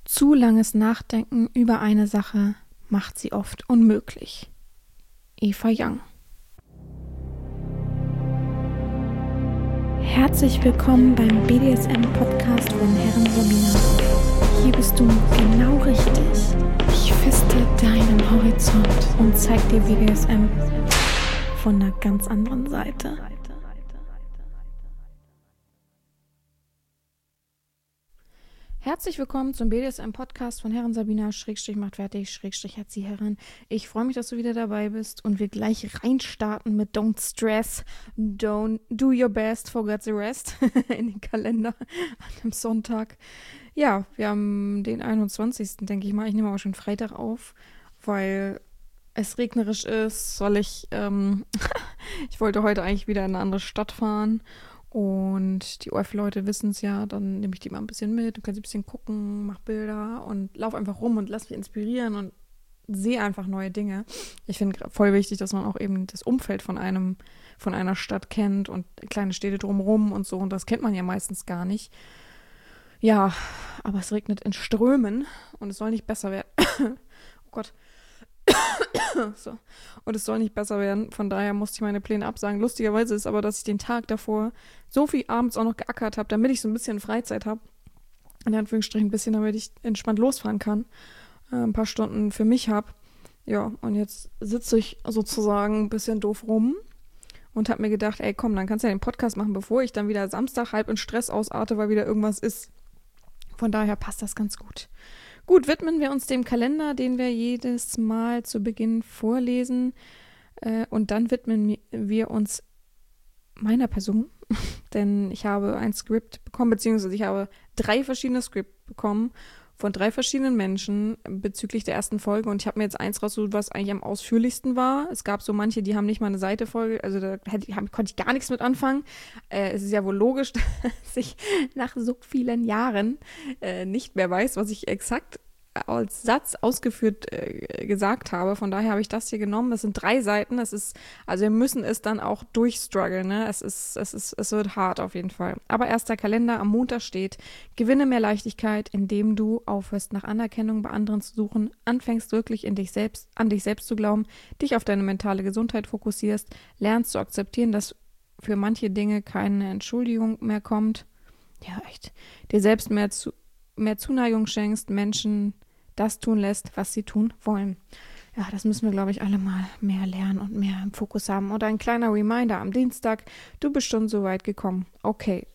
Zu langes Nachdenken über eine Sache macht sie oft unmöglich. Eva Young. Herzlich willkommen beim BDSM-Podcast von Herren Sabina. Hier bist du genau richtig. Ich feste deinen Horizont und zeig dir BDSM von einer ganz anderen Seite. Herzlich willkommen zum BDSM-Podcast von Herren Sabina, macht fertig, Erzieherin. Ich freue mich, dass du wieder dabei bist und wir gleich reinstarten mit Don't Stress, Don't Do Your Best, Forget the Rest in den Kalender an dem Sonntag. Ja, wir haben den 21., denke ich mal. Ich nehme aber schon Freitag auf, weil es regnerisch ist. Ich wollte heute eigentlich wieder in eine andere Stadt fahren. Und die ORF-Leute wissen es ja, dann nehme ich die mal ein bisschen mit, du kannst ein bisschen gucken, mach Bilder und lauf einfach rum und lass mich inspirieren und sehe einfach neue Dinge. Ich finde voll wichtig, dass man auch eben das Umfeld von einer Stadt kennt und kleine Städte drumherum und so, und das kennt man ja meistens gar nicht. Ja, aber es regnet in Strömen und es soll nicht besser werden. Oh Gott. So. Und es soll nicht besser werden, von daher musste ich meine Pläne absagen. Lustigerweise ist aber, dass ich den Tag davor so viel abends auch noch geackert habe, damit ich so ein bisschen Freizeit habe. In Anführungsstrichen ein bisschen, damit ich entspannt losfahren kann. Ein paar Stunden für mich habe. Ja, und jetzt sitze ich sozusagen ein bisschen doof rum und habe mir gedacht, ey komm, dann kannst du ja den Podcast machen, bevor ich dann wieder Samstag halb in Stress ausarte, weil wieder irgendwas ist. Von daher passt das ganz gut. Gut, widmen wir uns dem Kalender, den wir jedes Mal zu Beginn vorlesen. Und dann widmen wir uns meiner Person. Denn ich habe ein Skript bekommen, beziehungsweise ich habe 3 verschiedene Skripte bekommen von 3 verschiedenen Menschen bezüglich der ersten Folge. Und ich habe mir jetzt eins rausgesucht, was eigentlich am ausführlichsten war. Es gab so manche, die haben nicht mal eine Seite voll, also da konnte ich gar nichts mit anfangen. Es ist ja wohl logisch, dass ich nach so vielen Jahren nicht mehr weiß, was ich exakt als Satz ausgeführt gesagt habe. Von daher habe ich das hier genommen. Das sind 3 Seiten. Also wir müssen es dann auch durchstruggeln, ne? Es wird hart auf jeden Fall. Aber erster Kalender am Montag steht: Gewinne mehr Leichtigkeit, indem du aufhörst, nach Anerkennung bei anderen zu suchen, anfängst wirklich an dich selbst zu glauben, dich auf deine mentale Gesundheit fokussierst, lernst zu akzeptieren, dass für manche Dinge keine Entschuldigung mehr kommt. Ja, echt. Dir selbst mehr Zuneigung schenkst, Menschen das tun lässt, was sie tun wollen. Ja, das müssen wir, glaube ich, alle mal mehr lernen und mehr im Fokus haben. Und ein kleiner Reminder am Dienstag: Du bist schon so weit gekommen. Okay.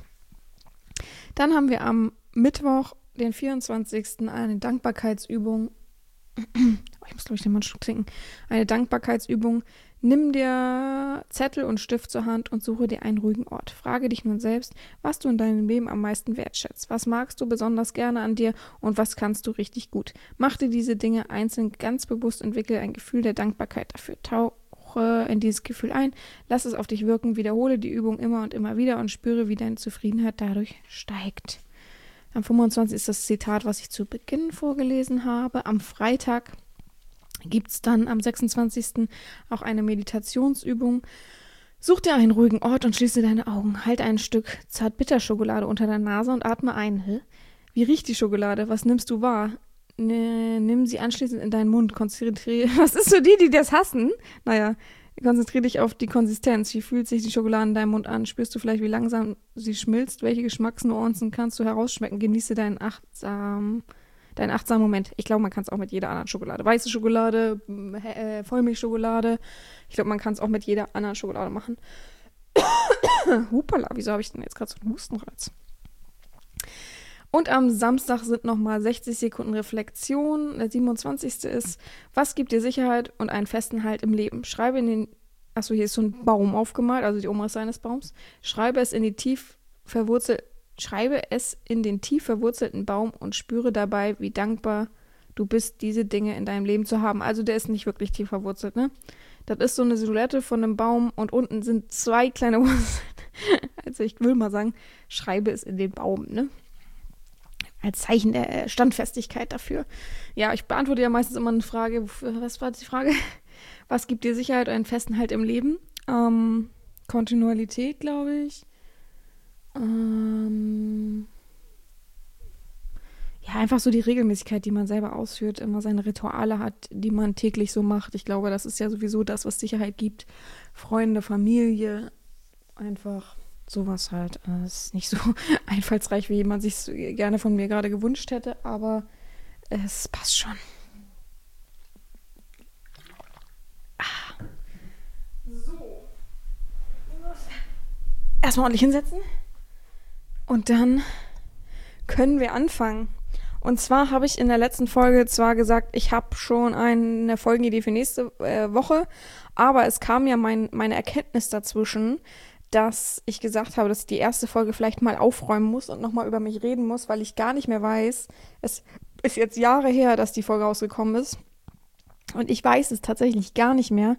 Dann haben wir am Mittwoch, den 24. eine Dankbarkeitsübung. Ich muss, glaube ich, den mal einen Schluck trinken. Eine Dankbarkeitsübung. Nimm dir Zettel und Stift zur Hand und suche dir einen ruhigen Ort. Frage dich nun selbst, was du in deinem Leben am meisten wertschätzt. Was magst du besonders gerne an dir und was kannst du richtig gut? Mach dir diese Dinge einzeln ganz bewusst, entwickle ein Gefühl der Dankbarkeit dafür. Tauche in dieses Gefühl ein, lass es auf dich wirken, wiederhole die Übung immer und immer wieder und spüre, wie deine Zufriedenheit dadurch steigt. Am 25. ist das Zitat, was ich zu Beginn vorgelesen habe. Am Freitag gibt es dann am 26. auch eine Meditationsübung. Such dir einen ruhigen Ort und schließe deine Augen. Halt ein Stück Zartbitterschokolade unter der Nase und atme ein. Wie riecht die Schokolade? Was nimmst du wahr? Nimm sie anschließend in deinen Mund. Was ist für die das hassen? Naja, konzentriere dich auf die Konsistenz. Wie fühlt sich die Schokolade in deinem Mund an? Spürst du vielleicht, wie langsam sie schmilzt? Welche Geschmacksnuancen kannst du herausschmecken? Genieße deinen achtsamen Moment. Ich glaube, man kann es auch mit jeder anderen Schokolade. Weiße Schokolade, Vollmilchschokolade. Ich glaube, man kann es auch mit jeder anderen Schokolade machen. Hupala, wieso habe ich denn jetzt gerade so einen Hustenreiz? Und am Samstag sind nochmal 60 Sekunden Reflexion. Der 27. ist: Was gibt dir Sicherheit und einen festen Halt im Leben? Hier ist so ein Baum aufgemalt, also die Umrisse eines Baums. Schreibe es in den tief verwurzelten Baum und spüre dabei, wie dankbar du bist, diese Dinge in deinem Leben zu haben. Also der ist nicht wirklich tief verwurzelt, ne? Das ist so eine Silhouette von einem Baum und unten sind 2 kleine Wurzeln. Also ich will mal sagen, schreibe es in den Baum, ne? Als Zeichen der Standfestigkeit dafür. Ja, ich beantworte ja meistens immer eine Frage. Was war die Frage? Was gibt dir Sicherheit und einen festen Halt im Leben? Kontinuität, glaube ich. einfach so die Regelmäßigkeit, die man selber ausführt, immer seine Rituale hat, die man täglich so macht. Ich glaube, das ist ja sowieso das, was Sicherheit gibt. Freunde, Familie, einfach sowas halt. Das ist nicht so einfallsreich, wie man sich gerne von mir gerade gewünscht hätte, aber es passt schon. So. Erstmal ordentlich hinsetzen. Und dann können wir anfangen. Und zwar habe ich in der letzten Folge zwar gesagt, ich habe schon eine Folgenidee für nächste Woche, aber es kam ja meine Erkenntnis dazwischen, dass ich gesagt habe, dass ich die erste Folge vielleicht mal aufräumen muss und nochmal über mich reden muss, weil ich gar nicht mehr weiß. Es ist jetzt Jahre her, dass die Folge rausgekommen ist. Und ich weiß es tatsächlich gar nicht mehr,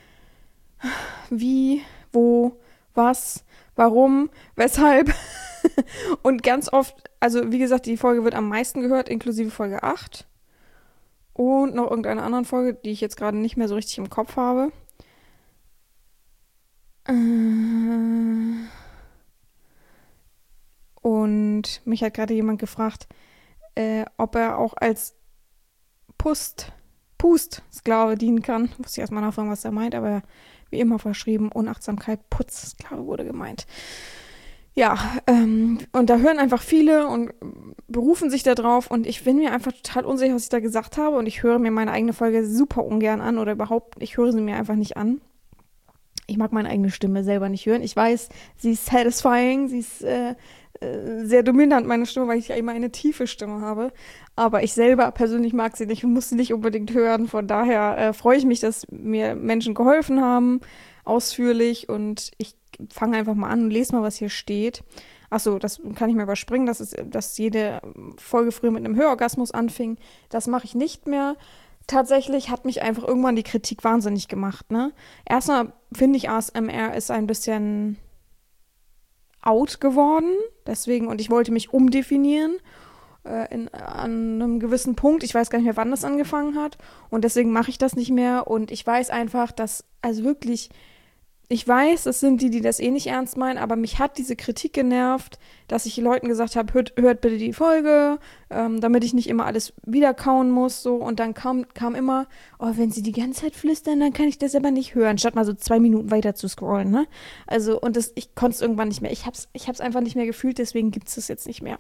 wie, wo, was, warum, weshalb. Und ganz oft, also wie gesagt, die Folge wird am meisten gehört, inklusive Folge 8. Und noch irgendeine andere Folge, die ich jetzt gerade nicht mehr so richtig im Kopf habe. Und mich hat gerade jemand gefragt, ob er auch als Pustsklave dienen kann. Ich muss erstmal nachfragen, was er meint, aber wie immer verschrieben, Unachtsamkeit, Putzsklave wurde gemeint. Ja, und da hören einfach viele und berufen sich da drauf und ich bin mir einfach total unsicher, was ich da gesagt habe und ich höre mir meine eigene Folge super ungern an oder überhaupt, ich höre sie mir einfach nicht an. Ich mag meine eigene Stimme selber nicht hören. Ich weiß, sie ist satisfying, sie ist sehr dominant, meine Stimme, weil ich ja immer eine tiefe Stimme habe. Aber ich selber persönlich mag sie nicht und muss sie nicht unbedingt hören. Von daher freue ich mich, dass mir Menschen geholfen haben, ausführlich. Und ich fange einfach mal an und lese mal, was hier steht. Achso, das kann ich mir überspringen, dass jede Folge früher mit einem Hörorgasmus anfing. Das mache ich nicht mehr. Tatsächlich hat mich einfach irgendwann die Kritik wahnsinnig gemacht, ne? Erstmal finde ich, ASMR ist ein bisschen out geworden, deswegen, und ich wollte mich umdefinieren an einem gewissen Punkt. Ich weiß gar nicht mehr, wann das angefangen hat und deswegen mache ich das nicht mehr und ich weiß einfach, dass, also wirklich, ich weiß, es sind die das eh nicht ernst meinen, aber mich hat diese Kritik genervt, dass ich Leuten gesagt habe, hört bitte die Folge, damit ich nicht immer alles wiederkauen muss, so. Und dann kam immer, oh, wenn sie die ganze Zeit flüstern, dann kann ich das aber nicht hören, statt mal so 2 Minuten weiter zu scrollen, ne? Also, und ich konnte es irgendwann nicht mehr. Ich hab's einfach nicht mehr gefühlt, deswegen gibt's das jetzt nicht mehr.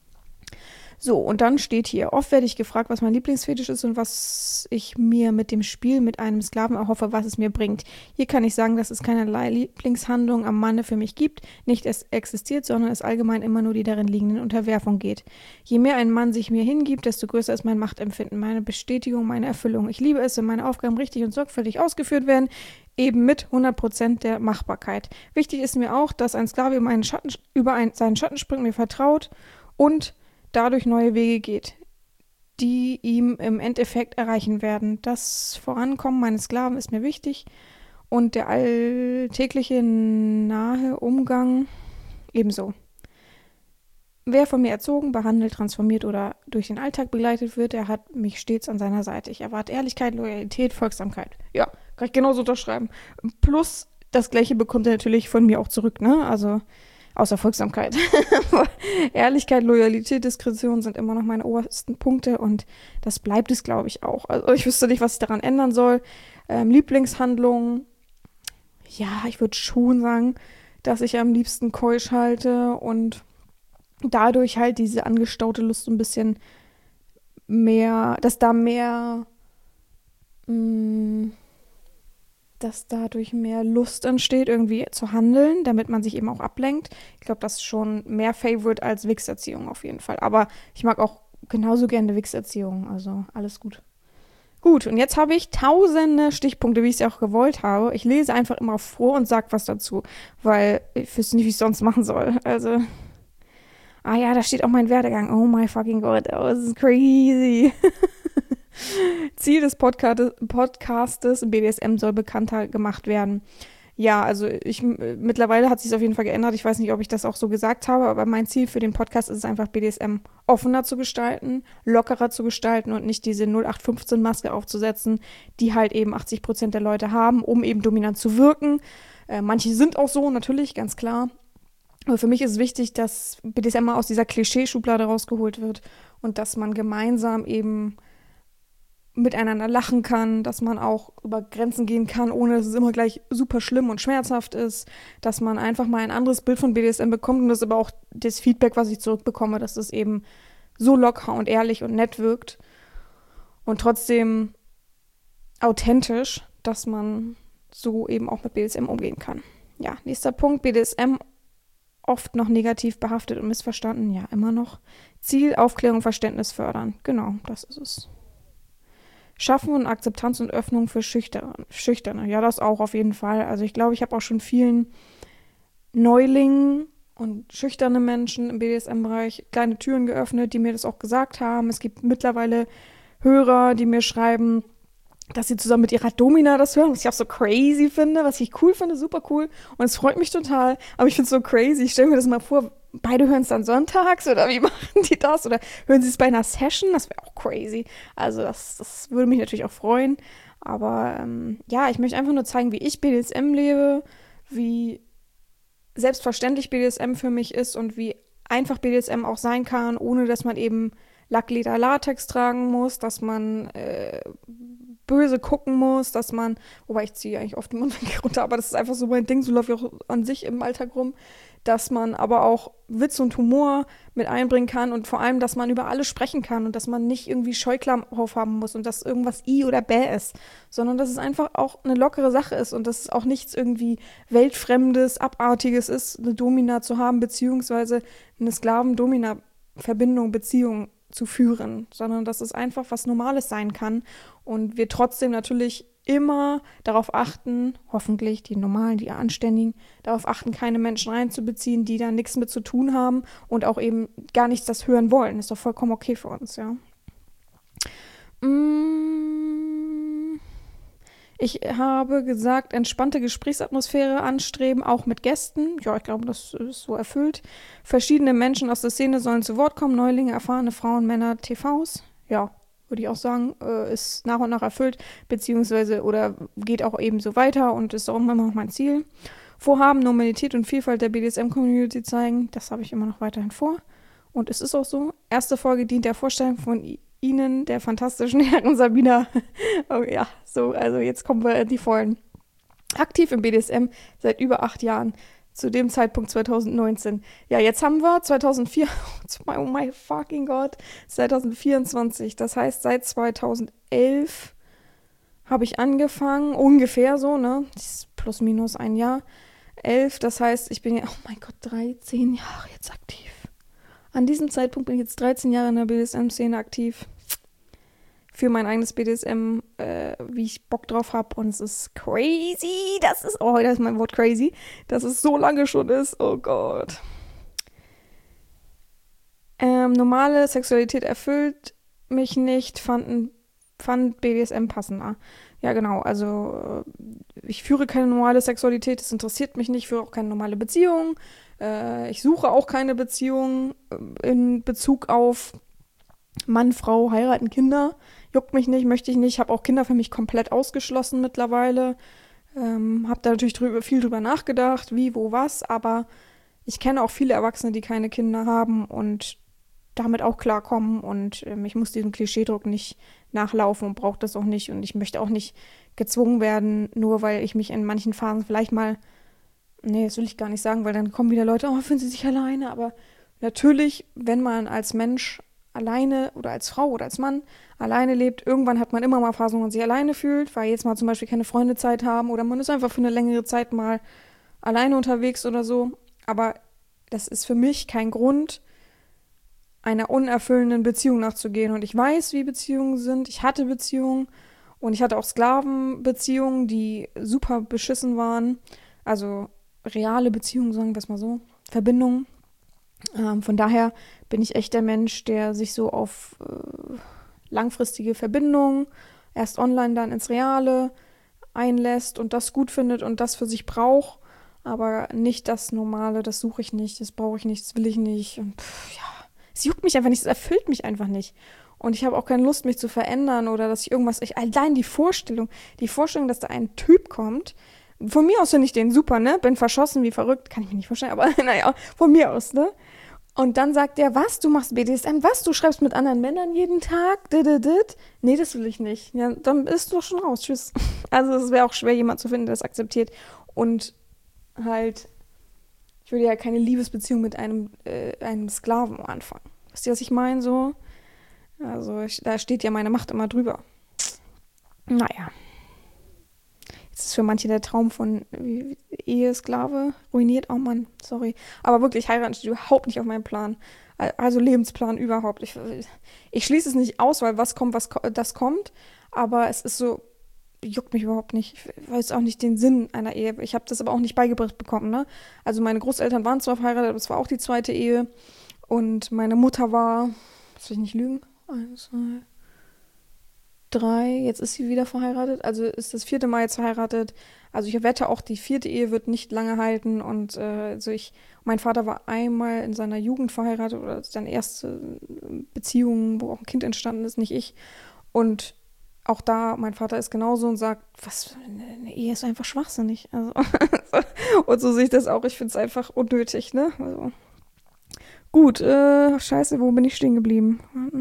So, und dann steht hier, oft werde ich gefragt, was mein Lieblingsfetisch ist und was ich mir mit dem Spiel mit einem Sklaven erhoffe, was es mir bringt. Hier kann ich sagen, dass es keinerlei Lieblingshandlung am Manne für mich gibt, nicht es existiert, sondern es allgemein immer nur die darin liegenden Unterwerfung geht. Je mehr ein Mann sich mir hingibt, desto größer ist mein Machtempfinden, meine Bestätigung, meine Erfüllung. Ich liebe es, wenn meine Aufgaben richtig und sorgfältig ausgeführt werden, eben mit 100% der Machbarkeit. Wichtig ist mir auch, dass ein Sklave über seinen Schatten springt, mir vertraut und dadurch neue Wege geht, die ihm im Endeffekt erreichen werden. Das Vorankommen meines Sklaven ist mir wichtig und der alltägliche nahe Umgang ebenso. Wer von mir erzogen, behandelt, transformiert oder durch den Alltag begleitet wird, der hat mich stets an seiner Seite. Ich erwarte Ehrlichkeit, Loyalität, Folgsamkeit. Ja, kann ich genauso unterschreiben. Plus, das Gleiche bekommt er natürlich von mir auch zurück, ne? Also außer Folgsamkeit. Ehrlichkeit, Loyalität, Diskretion sind immer noch meine obersten Punkte und das bleibt es, glaube ich, auch. Also ich wüsste nicht, was ich daran ändern soll. Lieblingshandlung, ja, ich würde schon sagen, dass ich am liebsten keusch halte und dadurch halt diese angestaute Lust so ein bisschen mehr, dass dadurch mehr Lust entsteht, irgendwie zu handeln, damit man sich eben auch ablenkt. Ich glaube, das ist schon mehr Favorite als Wichserziehung auf jeden Fall. Aber ich mag auch genauso gerne Wichserziehung, also alles gut. Gut, und jetzt habe ich tausende Stichpunkte, wie ich es ja auch gewollt habe. Ich lese einfach immer vor und sage was dazu, weil ich wüsste nicht, wie ich es sonst machen soll. Also, ja, da steht auch mein Werdegang. Oh my fucking God, das ist crazy. Ziel des Podcastes BDSM soll bekannter gemacht werden. Ja, also mittlerweile hat sich es auf jeden Fall geändert. Ich weiß nicht, ob ich das auch so gesagt habe, aber mein Ziel für den Podcast ist es einfach, BDSM offener zu gestalten, lockerer zu gestalten und nicht diese 0815-Maske aufzusetzen, die halt eben 80% der Leute haben, um eben dominant zu wirken. Manche sind auch so, natürlich, ganz klar. Aber für mich ist es wichtig, dass BDSM mal aus dieser Klischeeschublade rausgeholt wird und dass man gemeinsam eben miteinander lachen kann, dass man auch über Grenzen gehen kann, ohne dass es immer gleich super schlimm und schmerzhaft ist, dass man einfach mal ein anderes Bild von BDSM bekommt und das ist aber auch das Feedback, was ich zurückbekomme, dass es eben so locker und ehrlich und nett wirkt und trotzdem authentisch, dass man so eben auch mit BDSM umgehen kann. Ja, nächster Punkt, BDSM oft noch negativ behaftet und missverstanden, ja, immer noch. Ziel, Aufklärung, Verständnis fördern. Genau, das ist es. Schaffen und Akzeptanz und Öffnung für Schüchterne. Ja, das auch auf jeden Fall. Also ich glaube, ich habe auch schon vielen Neulingen und schüchterne Menschen im BDSM-Bereich kleine Türen geöffnet, die mir das auch gesagt haben. Es gibt mittlerweile Hörer, die mir schreiben, dass sie zusammen mit ihrer Domina das hören, was ich auch so crazy finde, was ich cool finde, super cool. Und es freut mich total, aber ich finde es so crazy. Ich stelle mir das mal vor, beide hören es dann sonntags oder wie machen die das? Oder hören sie es bei einer Session? Das wäre auch crazy. Also das würde mich natürlich auch freuen. Aber ja, ich möchte einfach nur zeigen, wie ich BDSM lebe, wie selbstverständlich BDSM für mich ist und wie einfach BDSM auch sein kann, ohne dass man eben Lackleder Latex tragen muss, dass man böse gucken muss, dass man, wobei ich ziehe eigentlich oft den Mundwinkel runter, aber das ist einfach so mein Ding, so laufe ich auch an sich im Alltag rum, dass man aber auch Witz und Humor mit einbringen kann und vor allem, dass man über alles sprechen kann und dass man nicht irgendwie Scheuklappen aufhaben muss und dass irgendwas I oder Bäh ist, sondern dass es einfach auch eine lockere Sache ist und dass es auch nichts irgendwie Weltfremdes, Abartiges ist, eine Domina zu haben, beziehungsweise eine Sklaven-Domina-Verbindung, Beziehung zu führen, sondern dass es einfach was Normales sein kann und wir trotzdem natürlich immer darauf achten, hoffentlich die Normalen, die Anständigen, darauf achten, keine Menschen reinzubeziehen, die da nichts mit zu tun haben und auch eben gar nichts das hören wollen. Ist doch vollkommen okay für uns, ja. Ich habe gesagt, entspannte Gesprächsatmosphäre anstreben, auch mit Gästen. Ja, ich glaube, das ist so erfüllt. Verschiedene Menschen aus der Szene sollen zu Wort kommen, Neulinge, erfahrene Frauen, Männer, TVs. Ja, würde ich auch sagen, ist nach und nach erfüllt, beziehungsweise oder geht auch eben so weiter und ist auch immer noch mein Ziel. Vorhaben, Normalität und Vielfalt der BDSM-Community zeigen, das habe ich immer noch weiterhin vor. Und es ist auch so. Erste Folge dient der Vorstellung von Ihnen, der fantastischen Herren Sabina. Oh ja, so, also jetzt kommen wir in die Vollen. Aktiv im BDSM seit über 8 Jahren. Zu dem Zeitpunkt 2019. Ja, jetzt haben wir 2004, oh my fucking God, 2024. Das heißt, seit 2011 habe ich angefangen, ungefähr so, ne? Das ist plus minus ein Jahr. 11, das heißt, ich bin ja, oh mein Gott, 13 Jahre jetzt aktiv. An diesem Zeitpunkt bin ich jetzt 13 Jahre in der BDSM-Szene aktiv. Für mein eigenes BDSM, wie ich Bock drauf habe. Und es ist crazy. Das ist mein Wort crazy. Dass es so lange schon ist. Oh Gott. Normale Sexualität erfüllt mich nicht. Fand BDSM passender. Ja, genau. Also ich führe keine normale Sexualität. Das interessiert mich nicht. Ich führe auch keine normale Beziehung. Ich suche auch keine Beziehung in Bezug auf Mann, Frau, heiraten, Kinder. Juckt mich nicht, möchte ich nicht. Habe auch Kinder für mich komplett ausgeschlossen mittlerweile. Habe da natürlich viel drüber nachgedacht, wie, wo, was. Aber ich kenne auch viele Erwachsene, die keine Kinder haben und damit auch klarkommen. Und ich muss diesem Klischeedruck nicht nachlaufen und brauche das auch nicht. Und ich möchte auch nicht gezwungen werden, nur weil ich mich in manchen Phasen vielleicht mal... Nee, das will ich gar nicht sagen, weil dann kommen wieder Leute, oh, fühlen Sie sich alleine? Aber natürlich, wenn man als Mensch alleine oder als Frau oder als Mann alleine lebt, irgendwann hat man immer mal Phasen, wo man sich alleine fühlt, weil jetzt mal zum Beispiel keine Freunde Zeit haben oder man ist einfach für eine längere Zeit mal alleine unterwegs oder so. Aber das ist für mich kein Grund, einer unerfüllenden Beziehung nachzugehen. Und ich weiß, wie Beziehungen sind. Ich hatte Beziehungen und ich hatte auch Sklavenbeziehungen, die super beschissen waren. Also reale Beziehungen, sagen wir es mal so, Verbindungen. Von daher bin ich echt der Mensch, der sich so auf langfristige Verbindungen, erst online, dann ins Reale einlässt und das gut findet und das für sich braucht, aber nicht das Normale, das suche ich nicht, das brauche ich nicht, das will ich nicht. Und ja, es juckt mich einfach nicht, es erfüllt mich einfach nicht. Und ich habe auch keine Lust, mich zu verändern oder dass ich allein die Vorstellung, dass da ein Typ kommt, von mir aus finde ich den super, ne? Bin verschossen wie verrückt, kann ich mir nicht vorstellen, aber naja, von mir aus, ne? Und dann sagt er, was, du machst BDSM, was, du schreibst mit anderen Männern jeden Tag, dit. Nee, das will ich nicht. Ja, dann bist du doch schon raus, tschüss. Also es wäre auch schwer, jemanden zu finden, der das akzeptiert. Und halt, ich würde ja keine Liebesbeziehung mit einem Sklaven anfangen. Wisst ihr, was ich meine, so? Also da steht ja meine Macht immer drüber. Naja. Jetzt ist für manche der Traum von Ehesklave ruiniert. Oh Mann, sorry. Aber wirklich, heiraten steht überhaupt nicht auf meinem Plan. Also Lebensplan überhaupt. Ich schließe es nicht aus, weil das kommt. Aber es ist so, juckt mich überhaupt nicht. Ich weiß auch nicht den Sinn einer Ehe. Ich habe das aber auch nicht beigebracht bekommen, ne? Also meine Großeltern waren zwar verheiratet, aber es war auch die zweite Ehe. Und meine Mutter war, das will ich nicht lügen, 1, 2, 3, jetzt ist sie wieder verheiratet, also ist das 4. Mal jetzt verheiratet. Also ich wette auch, die 4. Ehe wird nicht lange halten und mein Vater war einmal in seiner Jugend verheiratet oder seine erste Beziehung, wo auch ein Kind entstanden ist, nicht ich. Und auch da, mein Vater ist genauso und sagt, was, eine Ehe ist einfach schwachsinnig. Also, und so sehe ich das auch, ich finde es einfach unnötig, ne? Also, gut, scheiße, wo bin ich stehen geblieben?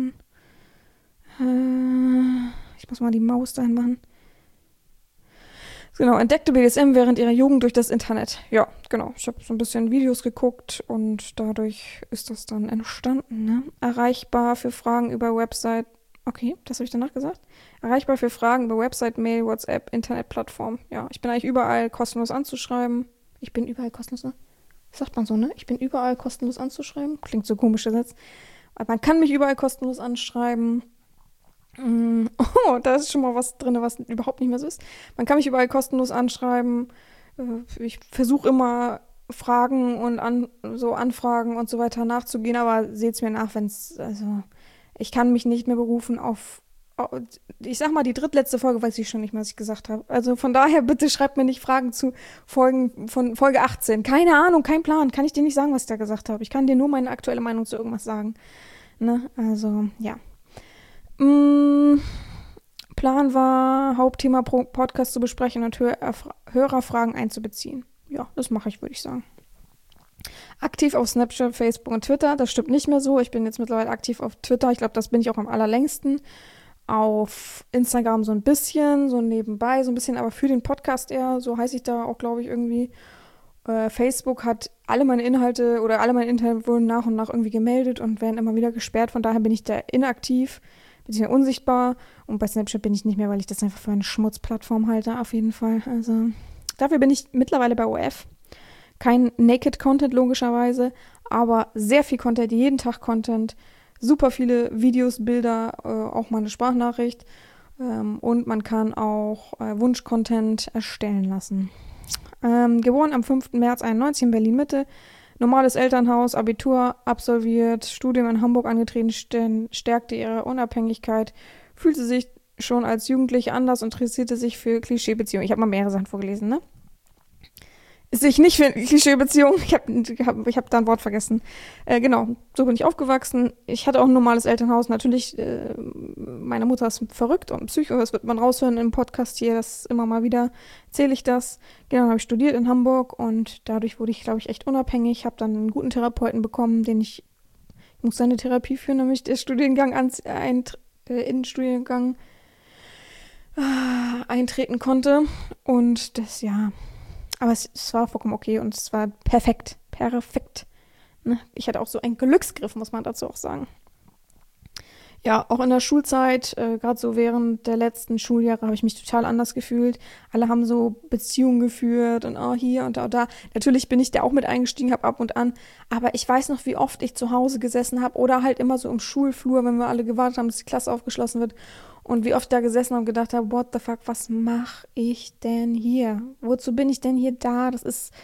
Ich muss mal die Maus dahin machen. Genau, entdeckte BDSM während ihrer Jugend durch das Internet. Ja, genau. Ich habe so ein bisschen Videos geguckt und dadurch ist das dann entstanden. Ne? Erreichbar für Fragen über Website. Okay, das habe ich danach gesagt. Erreichbar für Fragen über Website, Mail, WhatsApp, Internetplattform. Ja, ich bin eigentlich überall kostenlos anzuschreiben. Ich bin überall kostenlos, ne? Sagt man so, ne? Ich bin überall kostenlos anzuschreiben. Klingt so komisch gesetzt. Aber man kann mich überall kostenlos anschreiben. Oh, da ist schon mal was drin, was überhaupt nicht mehr so ist. Man kann mich überall kostenlos anschreiben. Ich versuche immer Fragen und so Anfragen und so weiter nachzugehen, aber seht's mir nach, also ich kann mich nicht mehr berufen ich sag mal, die drittletzte Folge weiß ich schon nicht mehr, was ich gesagt habe. Also von daher, bitte schreibt mir nicht Fragen zu Folgen von Folge 18. Keine Ahnung, kein Plan. Kann ich dir nicht sagen, was ich da gesagt habe. Ich kann dir nur meine aktuelle Meinung zu irgendwas sagen. Ne? Also, ja. Plan war, Hauptthema pro Podcast zu besprechen und Hörerfragen einzubeziehen. Ja, das mache ich, würde ich sagen. Aktiv auf Snapchat, Facebook und Twitter. Das stimmt nicht mehr so. Ich bin jetzt mittlerweile aktiv auf Twitter. Ich glaube, das bin ich auch am allerlängsten. Auf Instagram so ein bisschen, so nebenbei, so ein bisschen, aber für den Podcast eher. So heiße ich da auch, glaube ich, irgendwie. Facebook hat alle meine Inhalte wurden nach und nach irgendwie gemeldet und werden immer wieder gesperrt. Von daher bin ich da inaktiv, beziehungsweise unsichtbar. Und bei Snapchat bin ich nicht mehr, weil ich das einfach für eine Schmutzplattform halte, auf jeden Fall. Also dafür bin ich mittlerweile bei OF. Kein Naked-Content logischerweise, aber sehr viel Content, jeden Tag Content, super viele Videos, Bilder, auch mal eine Sprachnachricht und man kann auch Wunsch-Content erstellen lassen. Geboren am 5. März 91 in Berlin-Mitte, normales Elternhaus, Abitur absolviert, Studium in Hamburg angetreten, stärkte ihre Unabhängigkeit, fühlte sich schon als Jugendliche anders und interessierte sich für Klischeebeziehungen. Ich habe mal mehrere Sachen vorgelesen, ne? Sich nicht für Klischeebeziehungen. Ich hab da ein Wort vergessen. Genau, so bin ich aufgewachsen. Ich hatte auch ein normales Elternhaus. Natürlich, meine Mutter ist verrückt und Psycho. Das wird man raushören im Podcast hier. Das immer mal wieder erzähle ich das. Genau, habe ich studiert in Hamburg und dadurch wurde ich, glaube ich, echt unabhängig. Habe dann einen guten Therapeuten bekommen, ich muss seine Therapie führen, nämlich der Studiengang in den Studiengang eintreten konnte. Und das, ja. Aber es war vollkommen okay und es war perfekt. Perfekt. Ne? Ich hatte auch so einen Glücksgriff, muss man dazu auch sagen. Ja, auch in der Schulzeit, gerade so während der letzten Schuljahre, habe ich mich total anders gefühlt. Alle haben so Beziehungen geführt und hier und da. Natürlich bin ich da auch mit eingestiegen, habe ab und an. Aber ich weiß noch, wie oft ich zu Hause gesessen habe oder halt immer so im Schulflur, wenn wir alle gewartet haben, dass die Klasse aufgeschlossen wird. Und wie oft ich da gesessen habe und gedacht habe, what the fuck, was mache ich denn hier? Wozu bin ich denn hier da? Das ist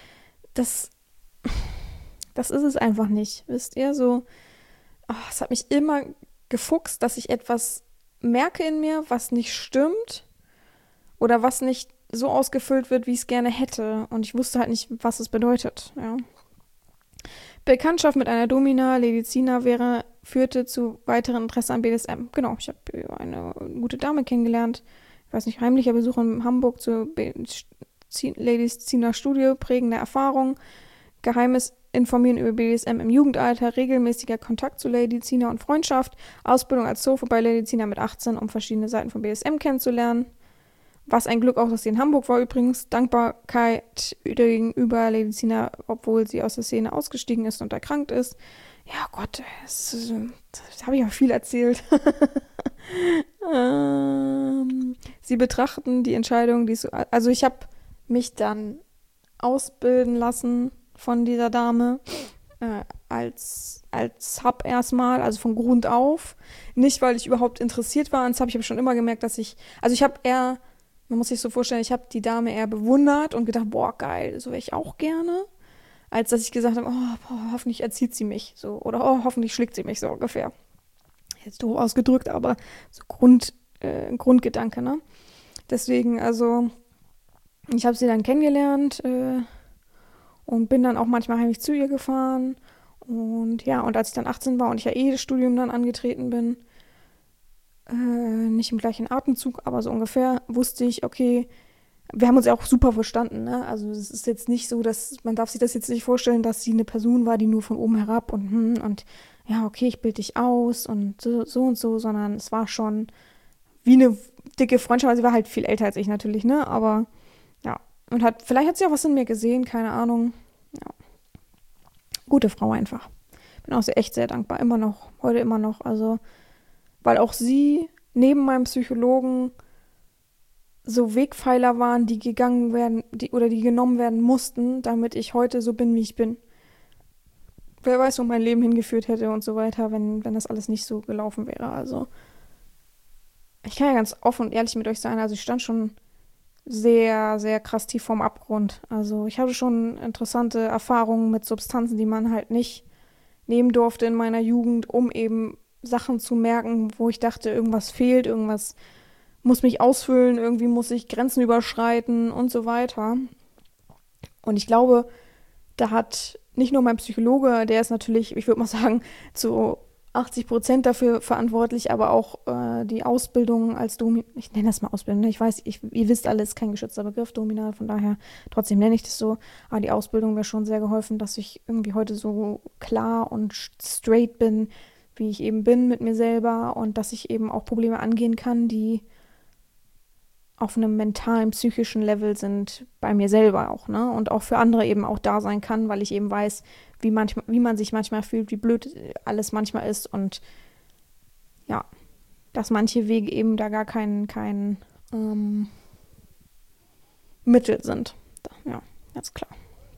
es einfach nicht, wisst ihr? So, es hat mich immer gefuchst, dass ich etwas merke in mir, was nicht stimmt oder was nicht so ausgefüllt wird, wie ich es gerne hätte. Und ich wusste halt nicht, was es bedeutet, ja. Bekanntschaft mit einer Domina, Lady Zina führte zu weiteren Interesse an BDSM. Genau, ich habe eine gute Dame kennengelernt. Ich weiß nicht, heimlicher Besuch in Hamburg Ladies ziehen nach Studie, prägende Erfahrung, geheimes Informieren über BDSM im Jugendalter, regelmäßiger Kontakt zu Lady Zina und Freundschaft, Ausbildung als Zofe bei Lady Zina mit 18, um verschiedene Seiten von BDSM kennenzulernen. Was ein Glück auch, dass sie in Hamburg war übrigens. Dankbarkeit gegenüber Lady Zina, obwohl sie aus der Szene ausgestiegen ist und erkrankt ist. Ja Gott, das habe ich ja viel erzählt. Sie betrachten die Entscheidung, also ich habe mich dann ausbilden lassen von dieser Dame als Sub erstmal, also von Grund auf. Nicht, weil ich überhaupt interessiert war an Sub. Ich habe schon immer gemerkt, dass man muss sich so vorstellen, ich habe die Dame eher bewundert und gedacht, boah, geil, so wäre ich auch gerne. Als dass ich gesagt habe, oh, boah, hoffentlich erzieht sie mich so. Oder oh, hoffentlich schlägt sie mich so ungefähr. Jetzt doof ausgedrückt, aber so Grundgedanke, ne? Deswegen, also, ich habe sie dann kennengelernt und bin dann auch manchmal heimlich zu ihr gefahren. Und ja, und als ich dann 18 war und ich ja das Studium dann angetreten bin, nicht im gleichen Atemzug, aber so ungefähr, wusste ich, okay, wir haben uns ja auch super verstanden, ne? Also es ist jetzt nicht so, man darf sich das jetzt nicht vorstellen, dass sie eine Person war, die nur von oben herab und ja, okay, ich bilde dich aus und so und so, sondern es war schon wie eine dicke Freundschaft. Sie war halt viel älter als ich natürlich, ne? Aber ja, und vielleicht hat sie auch was in mir gesehen, keine Ahnung. Ja. Gute Frau einfach. Bin auch echt sehr dankbar, immer noch, heute immer noch, also weil auch sie neben meinem Psychologen so Wegpfeiler waren, die gegangen werden, die genommen werden mussten, damit ich heute so bin, wie ich bin. Wer weiß, wo mein Leben hingeführt hätte und so weiter, wenn das alles nicht so gelaufen wäre. Also, ich kann ja ganz offen und ehrlich mit euch sein. Also, ich stand schon sehr, sehr krass tief vorm Abgrund. Also, ich hatte schon interessante Erfahrungen mit Substanzen, die man halt nicht nehmen durfte in meiner Jugend, um eben Sachen zu merken, wo ich dachte, irgendwas fehlt, irgendwas muss mich ausfüllen, irgendwie muss ich Grenzen überschreiten und so weiter. Und ich glaube, da hat nicht nur mein Psychologe, der ist natürlich, ich würde mal sagen, zu 80% dafür verantwortlich, aber auch die Ausbildung als ich nenne das mal Ausbildung, ne? Ich weiß, ihr wisst alles, kein geschützter Begriff, Dominal, von daher trotzdem nenne ich das so. Aber die Ausbildung wäre schon sehr geholfen, dass ich irgendwie heute so klar und straight bin, wie ich eben bin mit mir selber und dass ich eben auch Probleme angehen kann, die auf einem mentalen, psychischen Level sind, bei mir selber auch, ne? Und auch für andere eben auch da sein kann, weil ich eben weiß, wie man sich manchmal fühlt, wie blöd alles manchmal ist und ja, dass manche Wege eben da gar kein Mittel sind. Ja, ganz klar.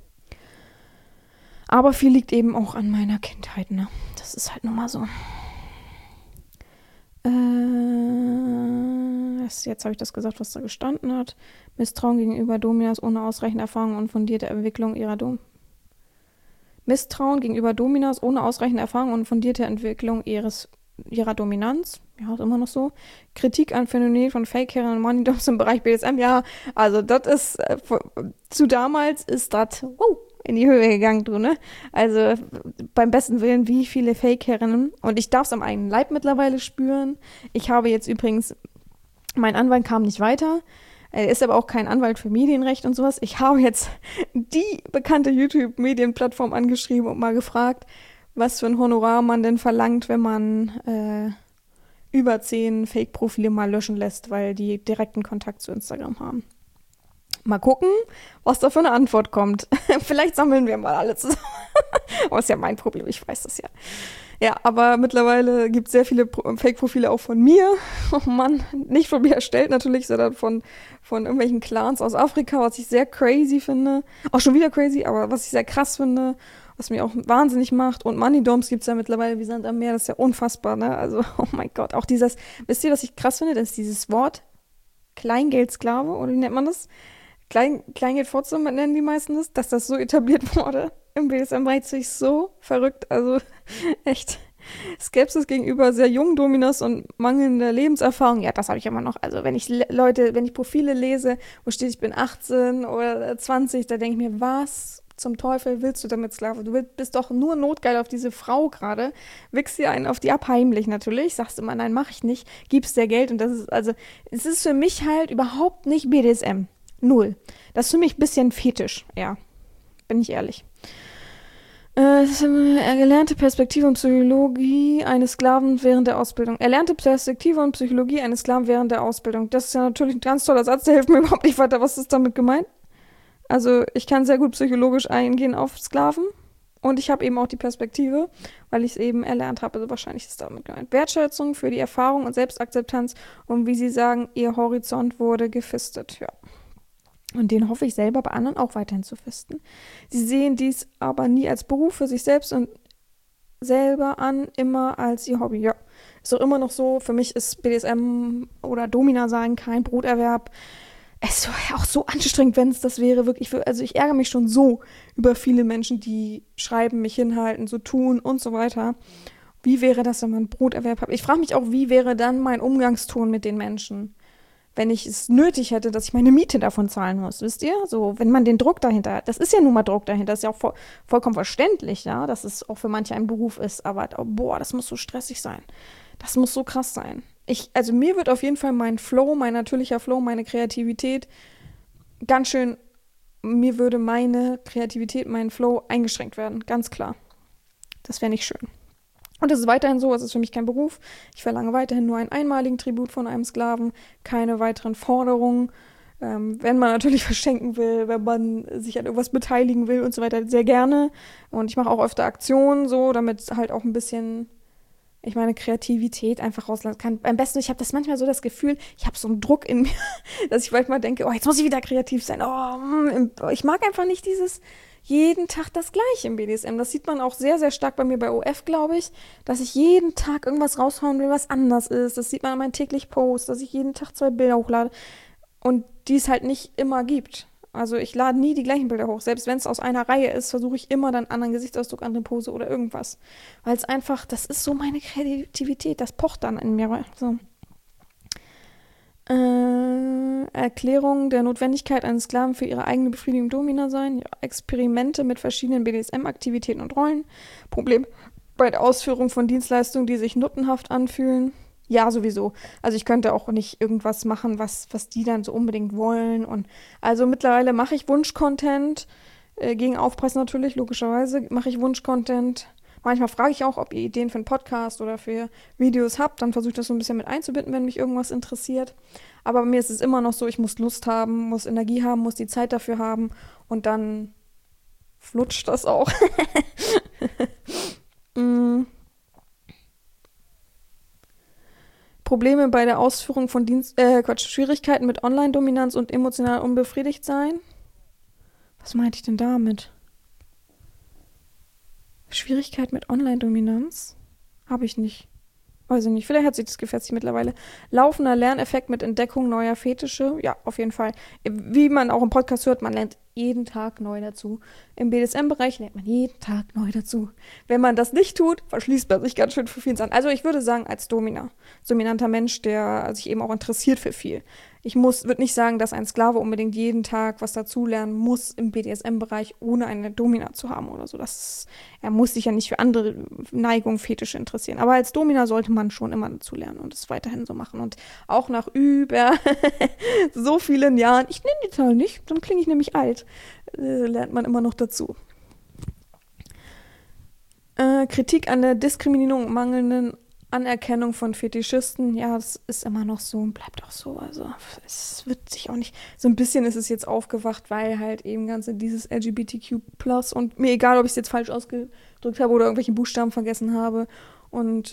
Aber viel liegt eben auch an meiner Kindheit, ne? Das ist halt nun mal so. Jetzt habe ich das gesagt, was da gestanden hat. Misstrauen gegenüber Dominas ohne ausreichende Erfahrung und fundierte Entwicklung ihrer Misstrauen gegenüber Dominas ohne ausreichende Erfahrung und fundierte Entwicklung ihrer Dominanz. Ja, ist immer noch so. Kritik an Phänomen von Fake-Herren und Money-Doms im Bereich BDSM. Ja, also das ist, zu damals ist das, in die Höhe gegangen, du, ne? Also beim besten Willen, wie viele Fake-Herren. Und ich darf es am eigenen Leib mittlerweile spüren. Ich habe jetzt übrigens, mein Anwalt kam nicht weiter. Er ist aber auch kein Anwalt für Medienrecht und sowas. Ich habe jetzt die bekannte YouTube-Medienplattform angeschrieben und mal gefragt, was für ein Honorar man denn verlangt, wenn man über 10 Fake-Profile mal löschen lässt, weil die direkten Kontakt zu Instagram haben. Mal gucken, was da für eine Antwort kommt. Vielleicht sammeln wir mal alle zusammen. Aber ist ja mein Problem, ich weiß das ja. Ja, aber mittlerweile gibt es sehr viele Fake-Profile auch von mir. Oh Mann, nicht von mir erstellt natürlich, sondern von irgendwelchen Clans aus Afrika, was ich sehr crazy finde. Auch schon wieder crazy, aber was ich sehr krass finde, was mir auch wahnsinnig macht. Und Money-Doms gibt es ja mittlerweile wie Sand am Meer, das ist ja unfassbar, ne? Also, oh mein Gott, auch wisst ihr, was ich krass finde? Das ist dieses Wort Kleingeldsklave, oder wie nennt man das? Kleingeld-Fotze nennen die meisten das, dass das so etabliert wurde im BDSM-Bereich, sich so verrückt, also echt Skepsis gegenüber sehr jungen Dominas und mangelnder Lebenserfahrung, ja, das habe ich immer noch. Also wenn ich Profile lese, wo steht, ich bin 18 oder 20, da denke ich mir, was zum Teufel willst du damit, Sklave? Du bist doch nur notgeil auf diese Frau gerade, wichst dir einen auf die ab, heimlich natürlich, sagst immer, nein, mach ich nicht, gibst dir Geld und es ist für mich halt überhaupt nicht BDSM. Null. Das ist für mich ein bisschen fetisch, ja. Bin ich ehrlich. Erlernte Perspektive und Psychologie eines Sklaven während der Ausbildung. Erlernte Perspektive und Psychologie eines Sklaven während der Ausbildung. Das ist ja natürlich ein ganz toller Satz, der hilft mir überhaupt nicht weiter. Was ist damit gemeint? Also ich kann sehr gut psychologisch eingehen auf Sklaven und ich habe eben auch die Perspektive, weil ich es eben erlernt habe. Also wahrscheinlich ist damit gemeint. Wertschätzung für die Erfahrung und Selbstakzeptanz und wie Sie sagen, Ihr Horizont wurde gefistet. Ja. Und den hoffe ich selber bei anderen auch weiterhin zu fisten. Sie sehen dies aber nie als Beruf für sich selbst und selber an, immer als ihr Hobby. Ja, ist doch immer noch so. Für mich ist BDSM oder Domina sein kein Broterwerb. Es wäre auch so anstrengend, wenn es das wäre. Wirklich, also ich ärgere mich schon so über viele Menschen, die schreiben, mich hinhalten, so tun und so weiter. Wie wäre das, wenn man einen Broterwerb hat? Ich frage mich auch, wie wäre dann mein Umgangston mit den Menschen? Wenn ich es nötig hätte, dass ich meine Miete davon zahlen muss, wisst ihr? So, wenn man den Druck dahinter hat. Das ist ja nun mal Druck dahinter. Das ist ja auch vollkommen verständlich, ja, dass es auch für manche ein Beruf ist. Aber, oh, boah, das muss so stressig sein. Das muss so krass sein. Also mir wird auf jeden Fall mein Flow, mein natürlicher Flow, meine Kreativität ganz schön, mir würde meine Kreativität, mein Flow eingeschränkt werden. Ganz klar. Das wäre nicht schön. Und das ist weiterhin so, es ist für mich kein Beruf. Ich verlange weiterhin nur einen einmaligen Tribut von einem Sklaven, keine weiteren Forderungen. Wenn man natürlich verschenken will, wenn man sich an irgendwas beteiligen will und so weiter, sehr gerne. Und ich mache auch öfter Aktionen so, damit halt auch ein bisschen, ich meine, Kreativität einfach rauslassen kann. Am besten, ich habe das manchmal so das Gefühl, ich habe so einen Druck in mir, dass ich manchmal denke, oh, jetzt muss ich wieder kreativ sein. Ich mag einfach nicht dieses jeden Tag das Gleiche im BDSM. Das sieht man auch sehr, sehr stark bei mir bei OF, glaube ich, dass ich jeden Tag irgendwas raushauen will, was anders ist. Das sieht man an meinen täglich Post, dass ich jeden Tag 2 Bilder hochlade und die es halt nicht immer gibt. Also ich lade nie die gleichen Bilder hoch. Selbst wenn es aus einer Reihe ist, versuche ich immer dann anderen Gesichtsausdruck, andere Pose oder irgendwas. Weil es einfach, das ist so meine Kreativität, das pocht dann in mir. So. Erklärung der Notwendigkeit eines Sklaven für ihre eigene Befriedigung Domina sein, ja, Experimente mit verschiedenen BDSM-Aktivitäten und Rollen, Problem bei der Ausführung von Dienstleistungen, die sich nuttenhaft anfühlen. Ja, sowieso. Also ich könnte auch nicht irgendwas machen, was die dann so unbedingt wollen. Und also mittlerweile mache ich Wunsch-Content, gegen Aufpreis natürlich, logischerweise mache ich Wunsch-Content. Manchmal frage ich auch, ob ihr Ideen für einen Podcast oder für Videos habt. Dann versuche ich das so ein bisschen mit einzubinden, wenn mich irgendwas interessiert. Aber bei mir ist es immer noch so, ich muss Lust haben, muss Energie haben, muss die Zeit dafür haben. Und dann flutscht das auch. Probleme bei der Ausführung von Schwierigkeiten mit Online-Dominanz und emotional unbefriedigt sein. Was meinte ich denn damit? Schwierigkeit mit Online-Dominanz? Habe ich nicht. Weiß ich nicht. Vielleicht hat sich das gefestigt mittlerweile. Laufender Lerneffekt mit Entdeckung neuer Fetische. Ja, auf jeden Fall. Wie man auch im Podcast hört, man lernt jeden Tag neu dazu. Im BDSM-Bereich lernt man jeden Tag neu dazu. Wenn man das nicht tut, verschließt man sich ganz schön für viel an. Also ich würde sagen, als dominanter Mensch, der sich eben auch interessiert für viel. Würde nicht sagen, dass ein Sklave unbedingt jeden Tag was dazulernen muss im BDSM-Bereich, ohne eine Domina zu haben oder so. Er muss sich ja nicht für andere Neigungen, Fetische interessieren. Aber als Domina sollte man schon immer dazu lernen und es weiterhin so machen. Und auch nach über so vielen Jahren, ich nenne die Zahl nicht, dann klinge ich nämlich alt, lernt man immer noch dazu. Kritik an der Diskriminierung und mangelnden Anerkennung von Fetischisten, ja, das ist immer noch so und bleibt auch so. Also es wird sich auch nicht, so ein bisschen ist es jetzt aufgewacht, weil halt eben dieses LGBTQ+ und mir egal, ob ich es jetzt falsch ausgedrückt habe oder irgendwelche Buchstaben vergessen habe und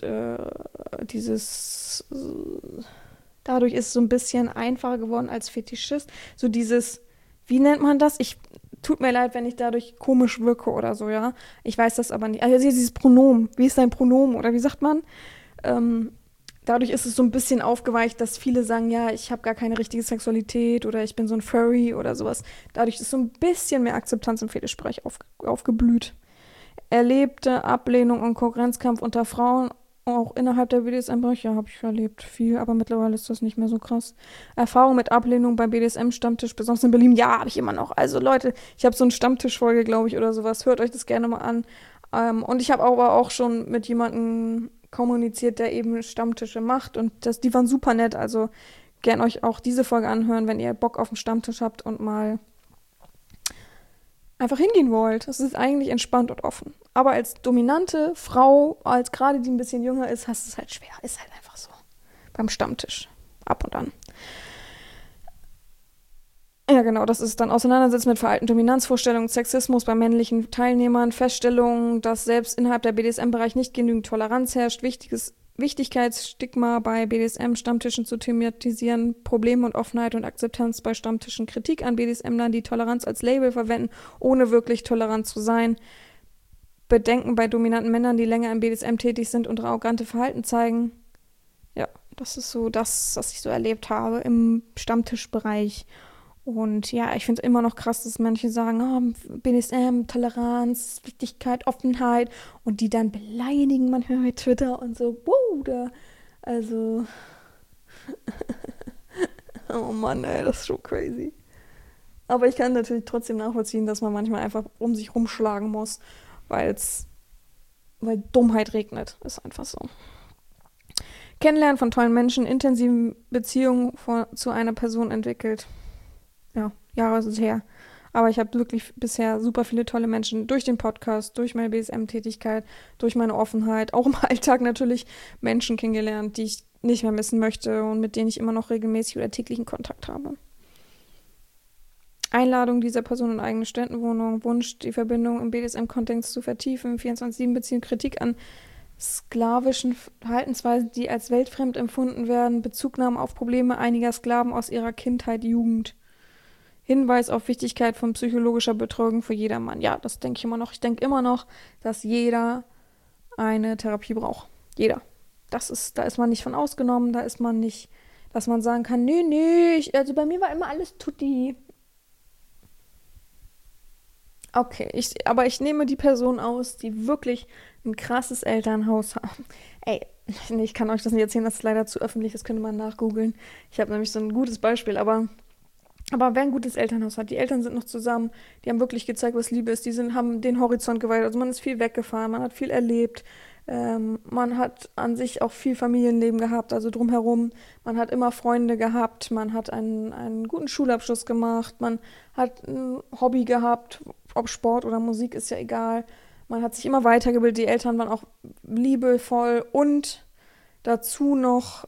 dadurch ist es so ein bisschen einfacher geworden als Fetischist. So wie nennt man das? Tut mir leid, wenn ich dadurch komisch wirke oder so, ja. Ich weiß das aber nicht. Also dieses Pronomen, wie ist dein Pronomen oder wie sagt man? Dadurch ist es so ein bisschen aufgeweicht, dass viele sagen, ja, ich habe gar keine richtige Sexualität oder ich bin so ein Furry oder sowas. Dadurch ist so ein bisschen mehr Akzeptanz im Fetischbereich aufgeblüht. Erlebte Ablehnung und Konkurrenzkampf unter Frauen, auch innerhalb der BDSM-Bereiche, habe ich erlebt viel, aber mittlerweile ist das nicht mehr so krass. Erfahrung mit Ablehnung beim BDSM-Stammtisch, besonders in Berlin, ja, habe ich immer noch. Also Leute, ich habe so eine Stammtischfolge, glaube ich, oder sowas. Hört euch das gerne mal an. Und ich habe aber auch schon mit jemandem kommuniziert, der eben Stammtische macht und die waren super nett, also gern euch auch diese Folge anhören, wenn ihr Bock auf den Stammtisch habt und mal einfach hingehen wollt. Es ist eigentlich entspannt und offen. Aber als dominante Frau, als gerade die ein bisschen jünger ist, hast du es halt schwer. Ist halt einfach so. Beim Stammtisch. Ab und an. Ja, genau, das ist dann Auseinandersetzen mit veralteten Dominanzvorstellungen, Sexismus bei männlichen Teilnehmern, Feststellung, dass selbst innerhalb der BDSM-Bereich nicht genügend Toleranz herrscht, Wichtigkeitsstigma bei BDSM-Stammtischen zu thematisieren, Probleme und Offenheit und Akzeptanz bei Stammtischen, Kritik an BDSM-Lern, die Toleranz als Label verwenden, ohne wirklich tolerant zu sein, Bedenken bei dominanten Männern, die länger im BDSM tätig sind und arrogante Verhalten zeigen. Ja, das ist so das, was ich so erlebt habe im Stammtischbereich. Und ja, ich finde es immer noch krass, dass manche sagen, oh, BDSM, Toleranz, Wichtigkeit, Offenheit und die dann beleidigen manchmal mit Twitter und so, Bruder. Also, oh Mann, ey, das ist so crazy. Aber ich kann natürlich trotzdem nachvollziehen, dass man manchmal einfach um sich rumschlagen muss, weil Dummheit regnet. Ist einfach so. Kennenlernen von tollen Menschen, intensiven Beziehungen zu einer Person entwickelt. Ja, Jahre ist es her. Aber ich habe wirklich bisher super viele tolle Menschen durch den Podcast, durch meine BSM-Tätigkeit, durch meine Offenheit, auch im Alltag natürlich Menschen kennengelernt, die ich nicht mehr missen möchte und mit denen ich immer noch regelmäßig oder täglichen Kontakt habe. Einladung dieser Person in eigene Ständenwohnung, Wunsch, die Verbindung im BDSM-Kontext zu vertiefen, 24/7-Beziehung, Kritik an sklavischen Verhaltensweisen, die als weltfremd empfunden werden, Bezugnahme auf Probleme einiger Sklaven aus ihrer Kindheit, Jugend. Hinweis auf Wichtigkeit von psychologischer Betreuung für jedermann. Ja, das denke ich immer noch. Ich denke immer noch, dass jeder eine Therapie braucht. Jeder. Da ist man nicht von ausgenommen, da ist man nicht, dass man sagen kann, nee, also bei mir war immer alles tutti. Okay, aber ich nehme die Person aus, die wirklich ein krasses Elternhaus haben. Ey, nee, ich kann euch das nicht erzählen, das ist leider zu öffentlich, das könnte man nachgoogeln. Ich habe nämlich so ein gutes Beispiel, aber wer ein gutes Elternhaus hat, die Eltern sind noch zusammen, die haben wirklich gezeigt, was Liebe ist, haben den Horizont geweitet, also man ist viel weggefahren, man hat viel erlebt, man hat an sich auch viel Familienleben gehabt, also drumherum, man hat immer Freunde gehabt, man hat einen guten Schulabschluss gemacht, man hat ein Hobby gehabt, ob Sport oder Musik, ist ja egal, man hat sich immer weitergebildet, die Eltern waren auch liebevoll und dazu noch,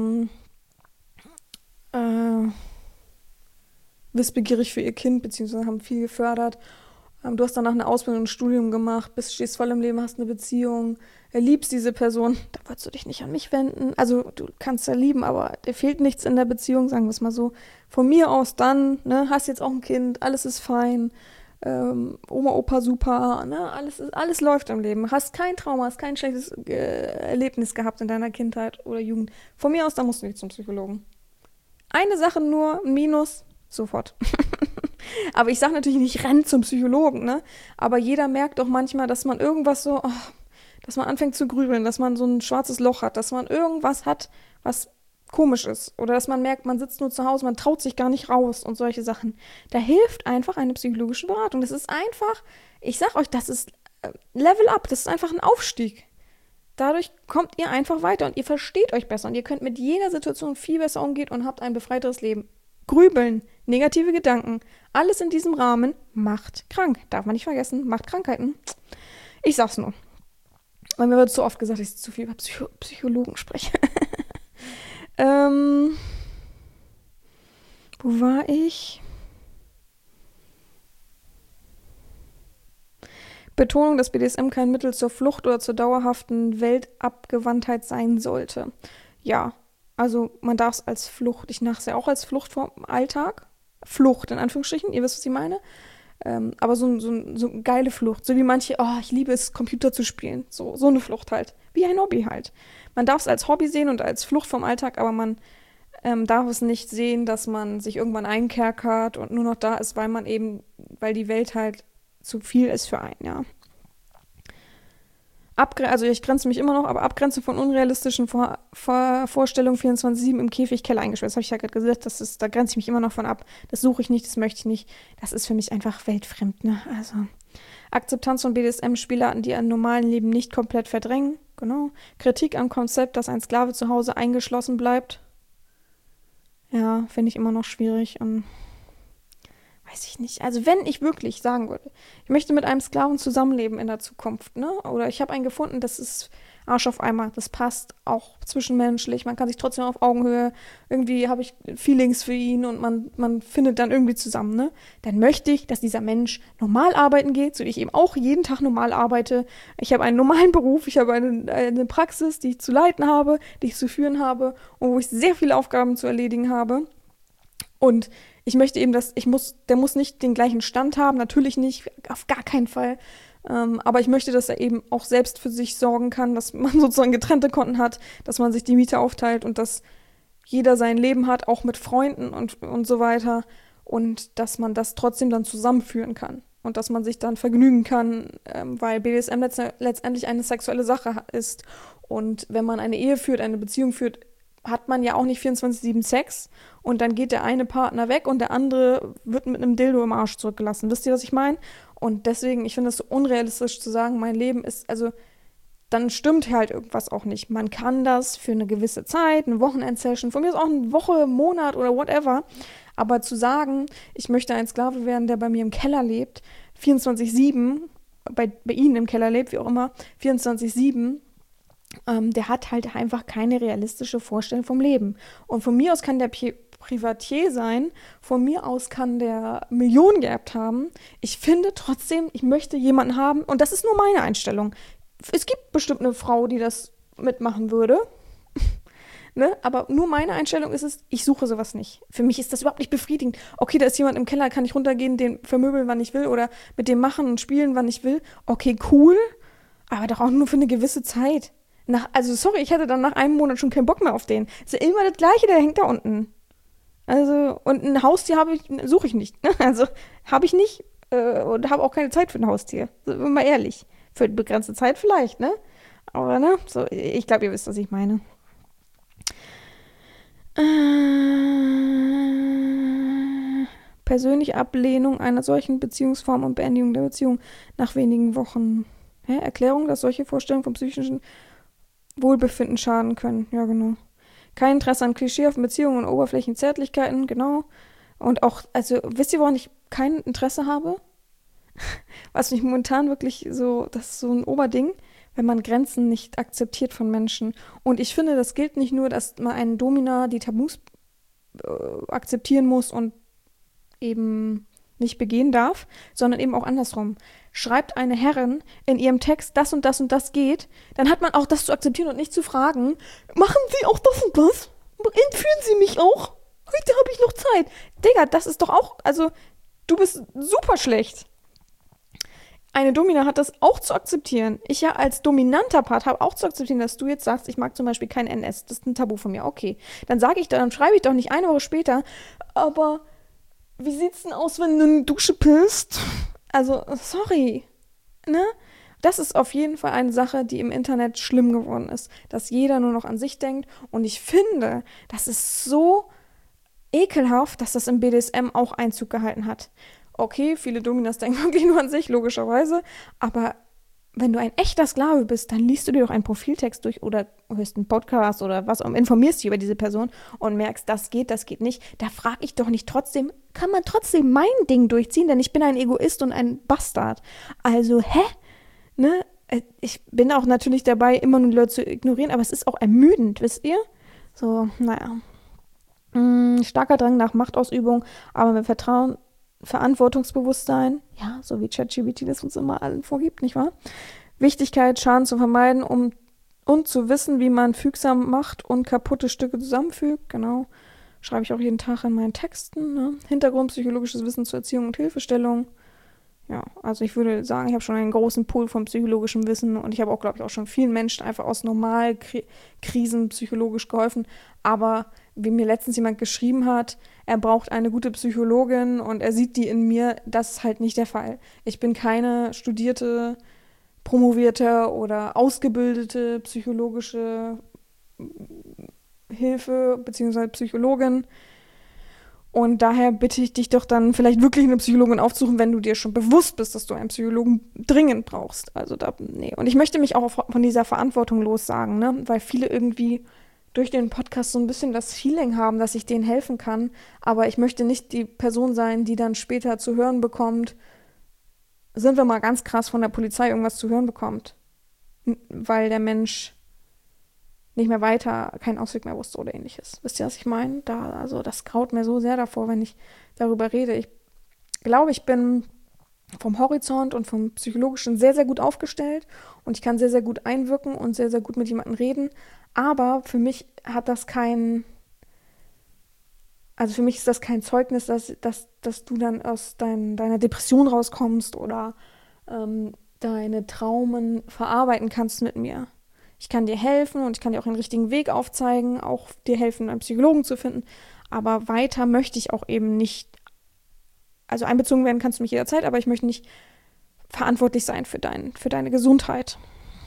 wissbegierig für ihr Kind, beziehungsweise haben viel gefördert. Du hast danach eine Ausbildung, ein Studium gemacht, stehst voll im Leben, hast eine Beziehung, liebst diese Person, da würdest du dich nicht an mich wenden. Also du kannst ja lieben, aber dir fehlt nichts in der Beziehung, sagen wir es mal so. Von mir aus dann, ne, hast jetzt auch ein Kind, alles ist fein, Oma, Opa super, ne, alles läuft im Leben. Hast kein Trauma, hast kein schlechtes Erlebnis gehabt in deiner Kindheit oder Jugend. Von mir aus, da musst du nicht zum Psychologen. Eine Sache nur, ein Minus, sofort. Aber ich sage natürlich nicht, renn zum Psychologen, ne? Aber jeder merkt doch manchmal, dass man irgendwas so, dass man anfängt zu grübeln, dass man so ein schwarzes Loch hat, dass man irgendwas hat, was komisch ist. Oder dass man merkt, man sitzt nur zu Hause, man traut sich gar nicht raus und solche Sachen. Da hilft einfach eine psychologische Beratung. Das ist einfach, ich sag euch, das ist Level up, das ist einfach ein Aufstieg. Dadurch kommt ihr einfach weiter und ihr versteht euch besser und ihr könnt mit jeder Situation viel besser umgehen und habt ein befreiteres Leben. Grübeln, negative Gedanken, alles in diesem Rahmen macht krank. Darf man nicht vergessen, macht Krankheiten. Ich sag's nur. Weil mir wird so oft gesagt, dass ich zu viel über Psychologen spreche. Wo war ich? Betonung, dass BDSM kein Mittel zur Flucht oder zur dauerhaften Weltabgewandtheit sein sollte. Ja, also man darf es als Flucht, ich mache es ja auch als Flucht vom Alltag. Flucht in Anführungsstrichen, ihr wisst, was ich meine. Aber so eine geile Flucht. So wie manche, ich liebe es, Computer zu spielen. So eine Flucht halt. Wie ein Hobby halt. Man darf es als Hobby sehen und als Flucht vom Alltag, aber man darf es nicht sehen, dass man sich irgendwann einkerkert und nur noch da ist, weil die Welt halt zu viel ist für einen, ja. Also ich grenze mich immer noch, aber Abgrenzung von unrealistischen Vorstellungen 24/7 im Käfig, Keller eingesperrt. Das habe ich ja gerade gesagt, da grenze ich mich immer noch von ab. Das suche ich nicht, das möchte ich nicht. Das ist für mich einfach weltfremd, ne? Also Akzeptanz von BDSM-Spielarten, die im normalen Leben nicht komplett verdrängen. Genau. Kritik am Konzept, dass ein Sklave zu Hause eingeschlossen bleibt. Ja, finde ich immer noch schwierig und weiß ich nicht. Also wenn ich wirklich sagen würde, ich möchte mit einem Sklaven zusammenleben in der Zukunft, ne? Oder ich habe einen gefunden, das ist Arsch auf Eimer, das passt auch zwischenmenschlich, man kann sich trotzdem auf Augenhöhe, irgendwie habe ich Feelings für ihn und man findet dann irgendwie zusammen, ne? Dann möchte ich, dass dieser Mensch normal arbeiten geht, so wie ich eben auch jeden Tag normal arbeite. Ich habe einen normalen Beruf, ich habe eine Praxis, die ich zu leiten habe, die ich zu führen habe und wo ich sehr viele Aufgaben zu erledigen habe. Und ich möchte eben, der muss nicht den gleichen Stand haben, natürlich nicht, auf gar keinen Fall. Aber ich möchte, dass er eben auch selbst für sich sorgen kann, dass man sozusagen getrennte Konten hat, dass man sich die Miete aufteilt und dass jeder sein Leben hat, auch mit Freunden und so weiter. Und dass man das trotzdem dann zusammenführen kann. Und dass man sich dann vergnügen kann, weil BDSM letztendlich eine sexuelle Sache ist. Und wenn man eine Ehe führt, eine Beziehung führt, hat man ja auch nicht 24/7 Sex und dann geht der eine Partner weg und der andere wird mit einem Dildo im Arsch zurückgelassen. Wisst ihr, was ich meine? Und deswegen, ich finde es so unrealistisch zu sagen, mein Leben ist, also dann stimmt halt irgendwas auch nicht. Man kann das für eine gewisse Zeit, eine Wochenendsession, von mir ist auch eine Woche, Monat oder whatever, aber zu sagen, ich möchte ein Sklave werden, der bei mir im Keller lebt, 24/7, bei Ihnen im Keller lebt, wie auch immer, 24/7, der hat halt einfach keine realistische Vorstellung vom Leben. Und von mir aus kann der Privatier sein, von mir aus kann der Millionen geerbt haben. Ich finde trotzdem, ich möchte jemanden haben, und das ist nur meine Einstellung. Es gibt bestimmt eine Frau, die das mitmachen würde, ne? Aber nur meine Einstellung ist es, ich suche sowas nicht. Für mich ist das überhaupt nicht befriedigend. Okay, da ist jemand im Keller, kann ich runtergehen, den vermöbeln, wann ich will, oder mit dem machen und spielen, wann ich will. Okay, cool, aber doch auch nur für eine gewisse Zeit. Also sorry, ich hatte dann nach einem Monat schon keinen Bock mehr auf den. Ist ja immer das Gleiche, der hängt da unten. Also, und ein Haustier suche ich nicht. Ne? Also, habe ich nicht und habe auch keine Zeit für ein Haustier. Sind wir mal ehrlich. Für eine begrenzte Zeit vielleicht, ne? Aber, ne? So, ich glaube, ihr wisst, was ich meine. Persönliche Ablehnung einer solchen Beziehungsform und Beendigung der Beziehung nach wenigen Wochen. Erklärung, dass solche Vorstellungen vom psychischen Wohlbefinden schaden können. Ja, genau. Kein Interesse an klischeehaften Beziehungen und oberflächlichen Zärtlichkeiten, genau. Und auch, also, wisst ihr, woran ich kein Interesse habe? Was mich momentan wirklich so, das ist so ein Oberding, wenn man Grenzen nicht akzeptiert von Menschen. Und ich finde, das gilt nicht nur, dass man einen Domina die Tabus akzeptieren muss und eben nicht begehen darf, sondern eben auch andersrum. Schreibt eine Herrin in ihrem Text, das und das und das geht, dann hat man auch das zu akzeptieren und nicht zu fragen, machen Sie auch das und das? Entführen Sie mich auch? Heute habe ich noch Zeit. Digga, das ist doch auch, also, du bist super schlecht. Eine Domina hat das auch zu akzeptieren. Ich ja als dominanter Part habe auch zu akzeptieren, dass du jetzt sagst, ich mag zum Beispiel kein NS. Das ist ein Tabu von mir. Okay. Dann schreibe ich doch nicht eine Woche später, aber wie sieht's denn aus, wenn du eine Dusche pisst? Also, sorry. Ne? Das ist auf jeden Fall eine Sache, die im Internet schlimm geworden ist. Dass jeder nur noch an sich denkt. Und ich finde, das ist so ekelhaft, dass das im BDSM auch Einzug gehalten hat. Okay, viele Dominas denken wirklich nur an sich, logischerweise. Aber wenn du ein echter Sklave bist, dann liest du dir doch einen Profiltext durch oder hörst einen Podcast oder was und informierst dich über diese Person und merkst, das geht nicht. Da frage ich doch nicht trotzdem, kann man trotzdem mein Ding durchziehen? Denn ich bin ein Egoist und ein Bastard. Also, ne? Ich bin auch natürlich dabei, immer nur die Leute zu ignorieren, aber es ist auch ermüdend, wisst ihr? So, naja. Starker Drang nach Machtausübung, aber mit Vertrauen, Verantwortungsbewusstsein, ja, so wie ChatGPT das uns immer allen vorgibt, nicht wahr? Wichtigkeit, Schaden zu vermeiden, und zu wissen, wie man fügsam macht und kaputte Stücke zusammenfügt, genau. Schreibe ich auch jeden Tag in meinen Texten, ne? Hintergrund, psychologisches Wissen zur Erziehung und Hilfestellung. Ja, also ich würde sagen, ich habe schon einen großen Pool von psychologischem Wissen und ich habe auch, glaube ich, auch schon vielen Menschen einfach aus Normalkrisen psychologisch geholfen. Aber wie mir letztens jemand geschrieben hat, er braucht eine gute Psychologin und er sieht die in mir, das ist halt nicht der Fall. Ich bin keine studierte, promovierte oder ausgebildete psychologische Hilfe bzw. Psychologin. Und daher bitte ich dich doch dann vielleicht wirklich eine Psychologin aufzusuchen, wenn du dir schon bewusst bist, dass du einen Psychologen dringend brauchst. Also nee. Und ich möchte mich auch von dieser Verantwortung lossagen, ne? Weil viele irgendwie durch den Podcast so ein bisschen das Feeling haben, dass ich denen helfen kann, aber ich möchte nicht die Person sein, die dann später zu hören bekommt, sind wir mal ganz krass, von der Polizei irgendwas zu hören bekommt, weil der Mensch nicht mehr weiter, keinen Ausweg mehr wusste oder ähnliches. Wisst ihr, was ich meine? Also das graut mir so sehr davor, wenn ich darüber rede. Ich glaube, ich bin vom Horizont und vom Psychologischen sehr, sehr gut aufgestellt und ich kann sehr, sehr gut einwirken und sehr, sehr gut mit jemandem reden. Aber für mich hat das also für mich ist das kein Zeugnis, dass du dann aus deiner Depression rauskommst oder deine Traumen verarbeiten kannst mit mir. Ich kann dir helfen und ich kann dir auch den richtigen Weg aufzeigen, auch dir helfen, einen Psychologen zu finden. Aber weiter möchte ich auch eben nicht, also einbezogen werden kannst du mich jederzeit, aber ich möchte nicht verantwortlich sein für deine Gesundheit.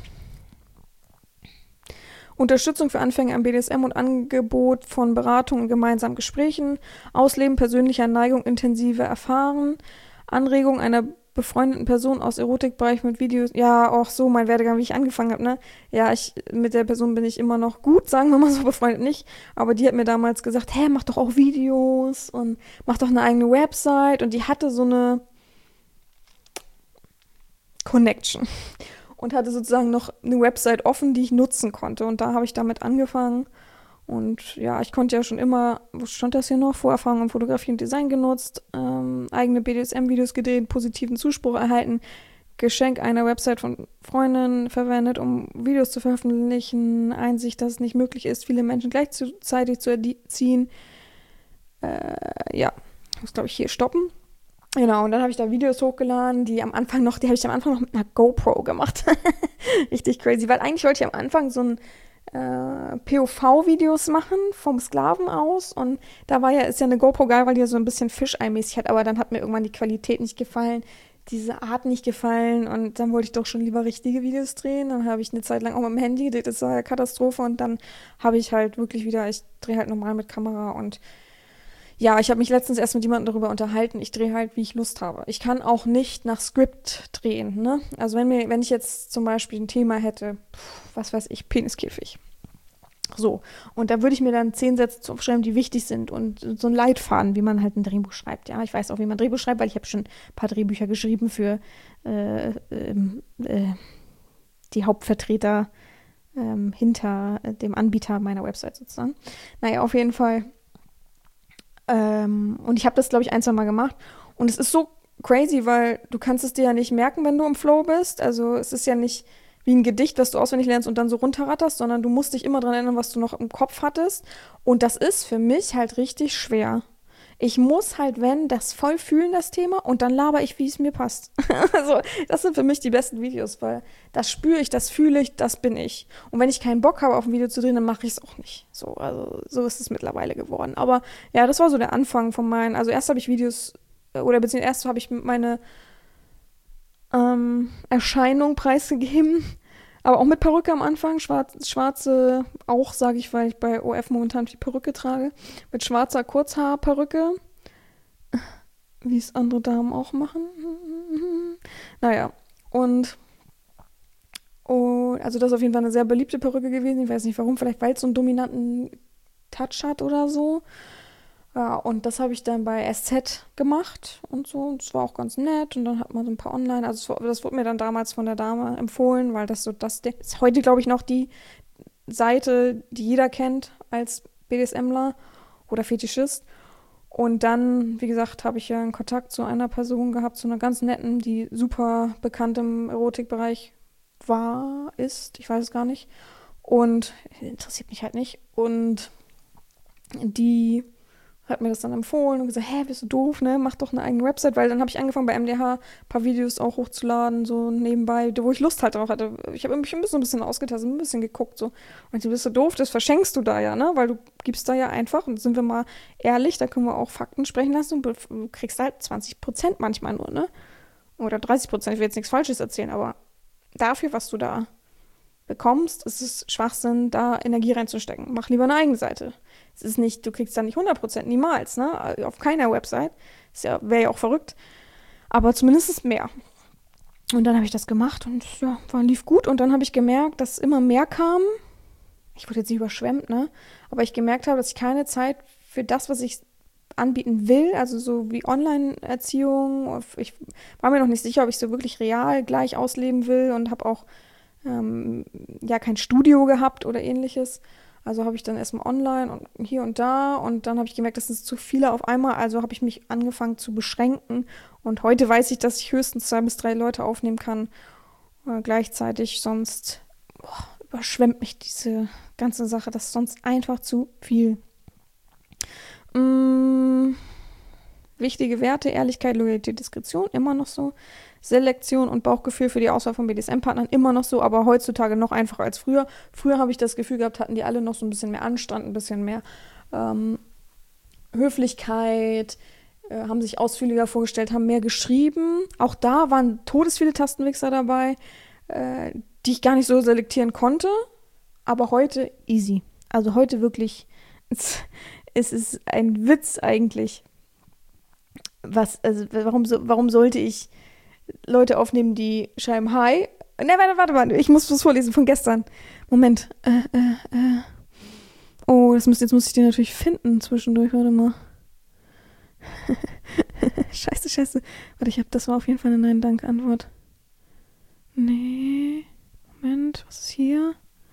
Unterstützung für Anfänger am BDSM und Angebot von Beratung und gemeinsamen Gesprächen, Ausleben persönlicher Neigung, intensive Erfahren, Anregung einer befreundeten Person aus Erotikbereich mit Videos. Ja, auch so mein Werdegang, wie ich angefangen habe, ne? Ja, mit der Person bin ich immer noch gut, sagen wir mal so, befreundet nicht. Aber die hat mir damals gesagt, hä, mach doch auch Videos und mach doch eine eigene Website. Und die hatte so eine Connection und hatte sozusagen noch eine Website offen, die ich nutzen konnte. Und da habe ich damit angefangen. Und ja, ich konnte ja schon immer, was stand das hier noch? Vorerfahrung in Fotografie und Design genutzt, eigene BDSM-Videos gedreht, positiven Zuspruch erhalten, Geschenk einer Website von Freundinnen verwendet, um Videos zu veröffentlichen, Einsicht, dass es nicht möglich ist, viele Menschen gleichzeitig zu erziehen. Ja, ich muss, glaube ich, hier stoppen. Genau, und dann habe ich da Videos hochgeladen, die habe ich am Anfang noch mit einer GoPro gemacht. Richtig crazy, weil eigentlich wollte ich am Anfang so ein POV-Videos machen vom Sklaven aus und ist ja eine GoPro geil, weil die ja so ein bisschen Fischei-mäßig hat, aber dann hat mir irgendwann die Qualität nicht gefallen, diese Art nicht gefallen und dann wollte ich doch schon lieber richtige Videos drehen. Dann habe ich eine Zeit lang auch mit dem Handy gedreht, das war ja Katastrophe und dann habe ich halt wirklich ich drehe halt normal mit Kamera und ja, ich habe mich letztens erst mit jemandem darüber unterhalten. Ich drehe halt, wie ich Lust habe. Ich kann auch nicht nach Skript drehen, ne? Also wenn ich jetzt zum Beispiel ein Thema hätte, was weiß ich, Peniskäfig. So, und da würde ich mir dann 10 Sätze aufschreiben, die wichtig sind und so ein Leitfaden, wie man halt ein Drehbuch schreibt. Ja, ich weiß auch, wie man ein Drehbuch schreibt, weil ich habe schon ein paar Drehbücher geschrieben für die Hauptvertreter hinter dem Anbieter meiner Website sozusagen. Naja, auf jeden Fall. Und ich habe das, glaube ich, 1, 2 Mal gemacht. Und es ist so crazy, weil du kannst es dir ja nicht merken, wenn du im Flow bist. Also es ist ja nicht wie ein Gedicht, das du auswendig lernst und dann so runterratterst, sondern du musst dich immer dran erinnern, was du noch im Kopf hattest. Und das ist für mich halt richtig schwer. Ich muss halt, das voll fühlen, das Thema, und dann laber ich, wie es mir passt. Also, das sind für mich die besten Videos, weil das spüre ich, das fühle ich, das bin ich. Und wenn ich keinen Bock habe, auf ein Video zu drehen, dann mache ich es auch nicht. So, also, so ist es mittlerweile geworden. Aber ja, das war so der Anfang von also erst habe ich Videos, oder beziehungsweise erst habe ich meine Erscheinung preisgegeben, aber auch mit Perücke am Anfang, schwarze, auch sage ich, weil ich bei OF momentan die Perücke trage, mit schwarzer Kurzhaarperücke, wie es andere Damen auch machen. Naja, also das ist auf jeden Fall eine sehr beliebte Perücke gewesen, ich weiß nicht warum, vielleicht weil es so einen dominanten Touch hat oder so. Ja, und das habe ich dann bei SZ gemacht und so. Das war auch ganz nett. Und dann hat man so ein paar online. Also das wurde mir dann damals von der Dame empfohlen, weil das ist heute, glaube ich, noch die Seite, die jeder kennt als BDSMler oder Fetischist. Und dann, wie gesagt, habe ich ja einen Kontakt zu einer Person gehabt, zu einer ganz netten, die super bekannt im Erotikbereich ist. Ich weiß es gar nicht. Und interessiert mich halt nicht. Und die hat mir das dann empfohlen und gesagt, hä, bist du doof, ne? Mach doch eine eigene Website, weil dann habe ich angefangen bei MDH ein paar Videos auch hochzuladen, so nebenbei, wo ich Lust halt drauf hatte. Ich habe mich ein bisschen ausgetastet, ein bisschen geguckt, so. Und du bist so doof, das verschenkst du da ja, ne? Weil du gibst da ja einfach, und sind wir mal ehrlich, da können wir auch Fakten sprechen lassen, und du kriegst halt 20% manchmal nur, ne? Oder 30%, ich will jetzt nichts Falsches erzählen, aber dafür, was du da bekommst, ist es Schwachsinn, da Energie reinzustecken. Mach lieber eine eigene Seite. Es ist nicht, du kriegst da nicht 100%, niemals, ne? Auf keiner Website. Wäre ja auch verrückt. Aber zumindest ist mehr. Und dann habe ich das gemacht und ja, lief gut. Und dann habe ich gemerkt, dass immer mehr kam. ich wurde jetzt nicht überschwemmt, ne? Aber ich gemerkt habe, dass ich keine Zeit für das, was ich anbieten will, also so wie Online-Erziehung. Ich war mir noch nicht sicher, ob ich so wirklich real gleich ausleben will und habe auch ja kein Studio gehabt oder ähnliches. Also habe ich dann erstmal online und hier und da und dann habe ich gemerkt, das sind zu viele auf einmal. Also habe ich mich angefangen zu beschränken und heute weiß ich, dass ich höchstens 2 bis 3 Leute aufnehmen kann gleichzeitig. Sonst überschwemmt mich diese ganze Sache. Das ist sonst einfach zu viel. Wichtige Werte, Ehrlichkeit, Loyalität, Diskretion, immer noch so. Selektion und Bauchgefühl für die Auswahl von BDSM-Partnern, immer noch so, aber heutzutage noch einfacher als früher. Früher habe ich das Gefühl gehabt, hatten die alle noch so ein bisschen mehr Anstand, ein bisschen mehr Höflichkeit, haben sich ausführlicher vorgestellt, haben mehr geschrieben. Auch da waren todesviele Tastenwichser dabei, die ich gar nicht so selektieren konnte, aber heute easy. Also heute wirklich, es ist ein Witz eigentlich. Warum sollte ich Leute aufnehmen, die schreiben Hi? Ne, warte, ich muss was vorlesen von gestern. Moment. Oh, jetzt muss ich den natürlich finden zwischendurch, warte mal. Scheiße. Warte, das war auf jeden Fall eine Nein-Dank-Antwort. Nee. Moment, was ist hier?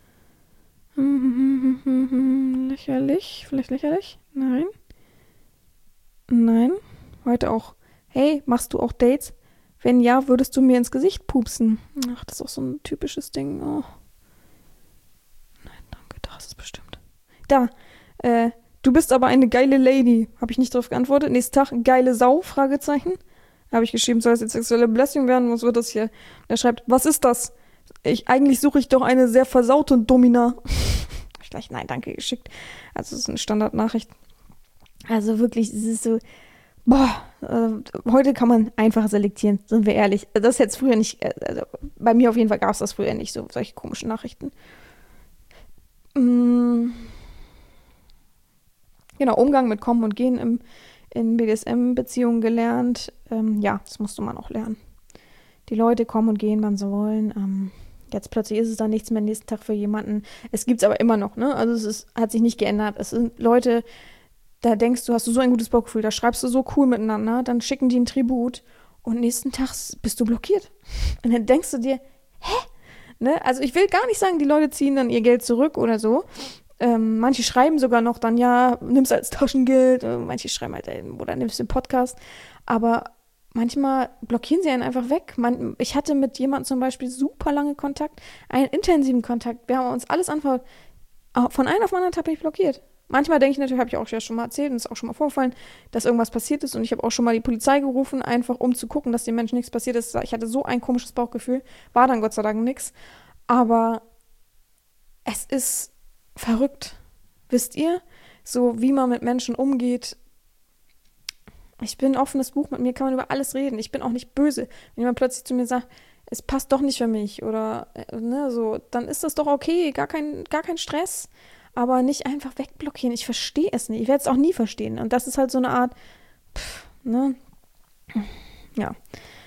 Lächerlich. Vielleicht lächerlich? Nein. Heute auch. Hey, machst du auch Dates? Wenn ja, würdest du mir ins Gesicht pupsen? Ach, das ist auch so ein typisches Ding. Oh. Nein, danke, da ist es bestimmt. Da, du bist aber eine geile Lady. Habe ich nicht drauf geantwortet. Nächsten Tag, geile Sau, Fragezeichen. Habe ich geschrieben, soll das jetzt sexuelle Belästigung werden? Was wird das hier? Er schreibt, was ist das? Eigentlich suche ich doch eine sehr versaute Domina. Habe ich gleich Nein, danke geschickt. Also, es ist eine Standardnachricht. Also wirklich, es ist so, heute kann man einfach selektieren, sind wir ehrlich. Das hätte es früher nicht, also bei mir auf jeden Fall gab es das früher nicht, so solche komischen Nachrichten. Genau, Umgang mit Kommen und Gehen in BDSM-Beziehungen gelernt. Ja, das musste man auch lernen. Die Leute kommen und gehen, wann sie wollen. Jetzt plötzlich ist es dann nichts mehr nächsten Tag für jemanden. Es gibt es aber immer noch, ne? Also hat sich nicht geändert. Es sind Leute, da denkst du, hast du so ein gutes Bauchgefühl, da schreibst du so cool miteinander, dann schicken die ein Tribut und nächsten Tag bist du blockiert. Und dann denkst du dir, hä? Ne? Also ich will gar nicht sagen, die Leute ziehen dann ihr Geld zurück oder so. Manche schreiben sogar noch dann, ja, nimm's als Taschengeld. Manche schreiben halt, oder nimmst den Podcast. Aber manchmal blockieren sie einen einfach weg. Ich hatte mit jemandem zum Beispiel super lange Kontakt, einen intensiven Kontakt. Wir haben uns alles anvertraut. Von einem auf den anderen Tag bin ich blockiert. Manchmal denke ich natürlich, habe ich auch ja schon mal erzählt und es ist auch schon mal vorgefallen, dass irgendwas passiert ist und ich habe auch schon mal die Polizei gerufen, einfach um zu gucken, dass dem Menschen nichts passiert ist. Ich hatte so ein komisches Bauchgefühl, war dann Gott sei Dank nichts. Aber es ist verrückt, wisst ihr? So wie man mit Menschen umgeht. Ich bin ein offenes Buch, mit mir kann man über alles reden. Ich bin auch nicht böse. Wenn jemand plötzlich zu mir sagt, es passt doch nicht für mich oder ne, so, dann ist das doch okay, gar kein Stress. Aber nicht einfach wegblockieren. Ich verstehe es nicht. Ich werde es auch nie verstehen. Und das ist halt so eine Art, ne? Ja.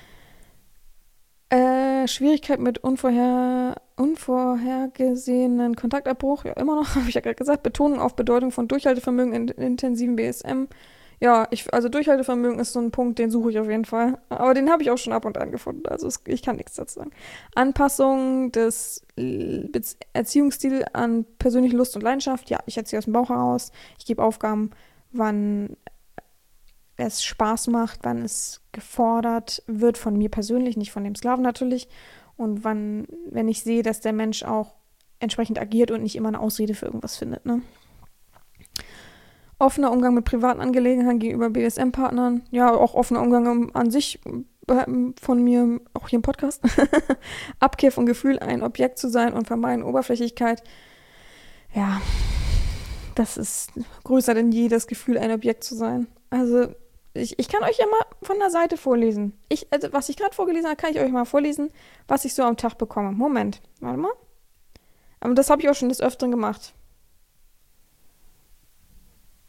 Schwierigkeit mit unvorhergesehenen Kontaktabbruch. Ja, immer noch, habe ich ja gerade gesagt. Betonung auf Bedeutung von Durchhaltevermögen in intensiven BSM. Ja, also Durchhaltevermögen ist so ein Punkt, den suche ich auf jeden Fall. Aber den habe ich auch schon ab und an gefunden. Also ich kann nichts dazu sagen. Anpassung des Erziehungsstils an persönliche Lust und Leidenschaft. Ja, ich erziehe aus dem Bauch heraus. Ich gebe Aufgaben, wann es Spaß macht, wann es gefordert wird von mir persönlich, nicht von dem Sklaven natürlich. Und wenn ich sehe, dass der Mensch auch entsprechend agiert und nicht immer eine Ausrede für irgendwas findet, ne? Offener Umgang mit privaten Angelegenheiten gegenüber BDSM-Partnern. Ja, auch offener Umgang an sich von mir, auch hier im Podcast. Abkehr von Gefühl, ein Objekt zu sein und vermeiden Oberflächlichkeit. Ja, das ist größer denn je, das Gefühl, ein Objekt zu sein. Also, ich kann euch ja mal von der Seite vorlesen. Also, was ich gerade vorgelesen habe, kann ich euch mal vorlesen, was ich so am Tag bekomme. Moment, warte mal. Aber das habe ich auch schon des Öfteren gemacht.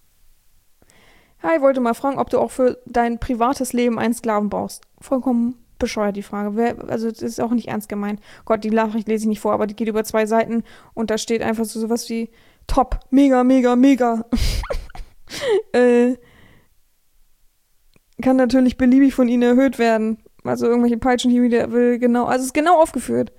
Hi, wollte mal fragen, ob du auch für dein privates Leben einen Sklaven brauchst. Vollkommen bescheuert, die Frage. Also das ist auch nicht ernst gemeint. Gott, die Nachricht lese ich nicht vor, aber die geht über 2 Seiten und da steht einfach so sowas wie top, mega, mega, mega. Kann natürlich beliebig von ihnen erhöht werden. Also irgendwelche Peitschenhiebe, der will genau, also es ist genau aufgeführt.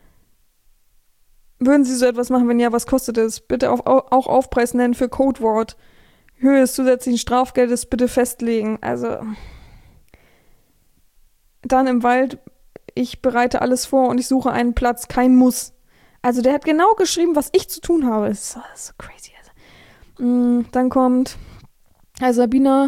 Würden Sie so etwas machen? Wenn ja, was kostet es? Bitte auch Aufpreis nennen für Codewort. Höhe des zusätzlichen Strafgeldes bitte festlegen. Also dann im Wald, ich bereite alles vor und ich suche einen Platz, kein Muss. Also der hat genau geschrieben, was ich zu tun habe. Das ist so crazy. Also. Dann kommt Sabina.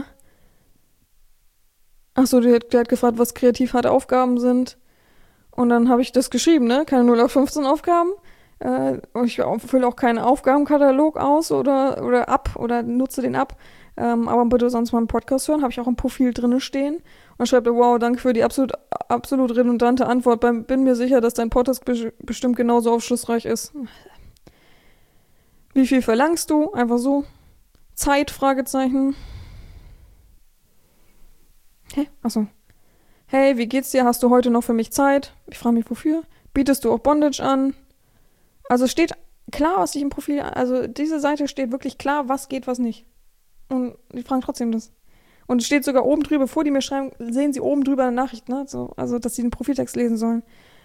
Achso, der hat gefragt, was kreativ harte Aufgaben sind. Und dann habe ich das geschrieben, ne? Keine 0815 Aufgaben. Ich fülle auch keinen Aufgabenkatalog aus oder ab oder nutze den ab. Aber bitte sonst mal einen Podcast hören. Habe ich auch im Profil drin stehen. Und schreibt, wow, danke für die absolut redundante Antwort. Bin mir sicher, dass dein Podcast bestimmt genauso aufschlussreich ist. Wie viel verlangst du? Einfach so. Zeit? Fragezeichen. Hä? Achso. Hey, wie geht's dir? Hast du heute noch für mich Zeit? Ich frage mich, wofür? Bietest du auch Bondage an? Also steht klar, was ich im Profil, also diese Seite steht wirklich klar, was geht, was nicht. Und die fragen trotzdem das. Und es steht sogar oben drüber, bevor die mir schreiben, sehen sie oben drüber eine Nachricht, ne? So, also, dass sie den Profiltext lesen sollen.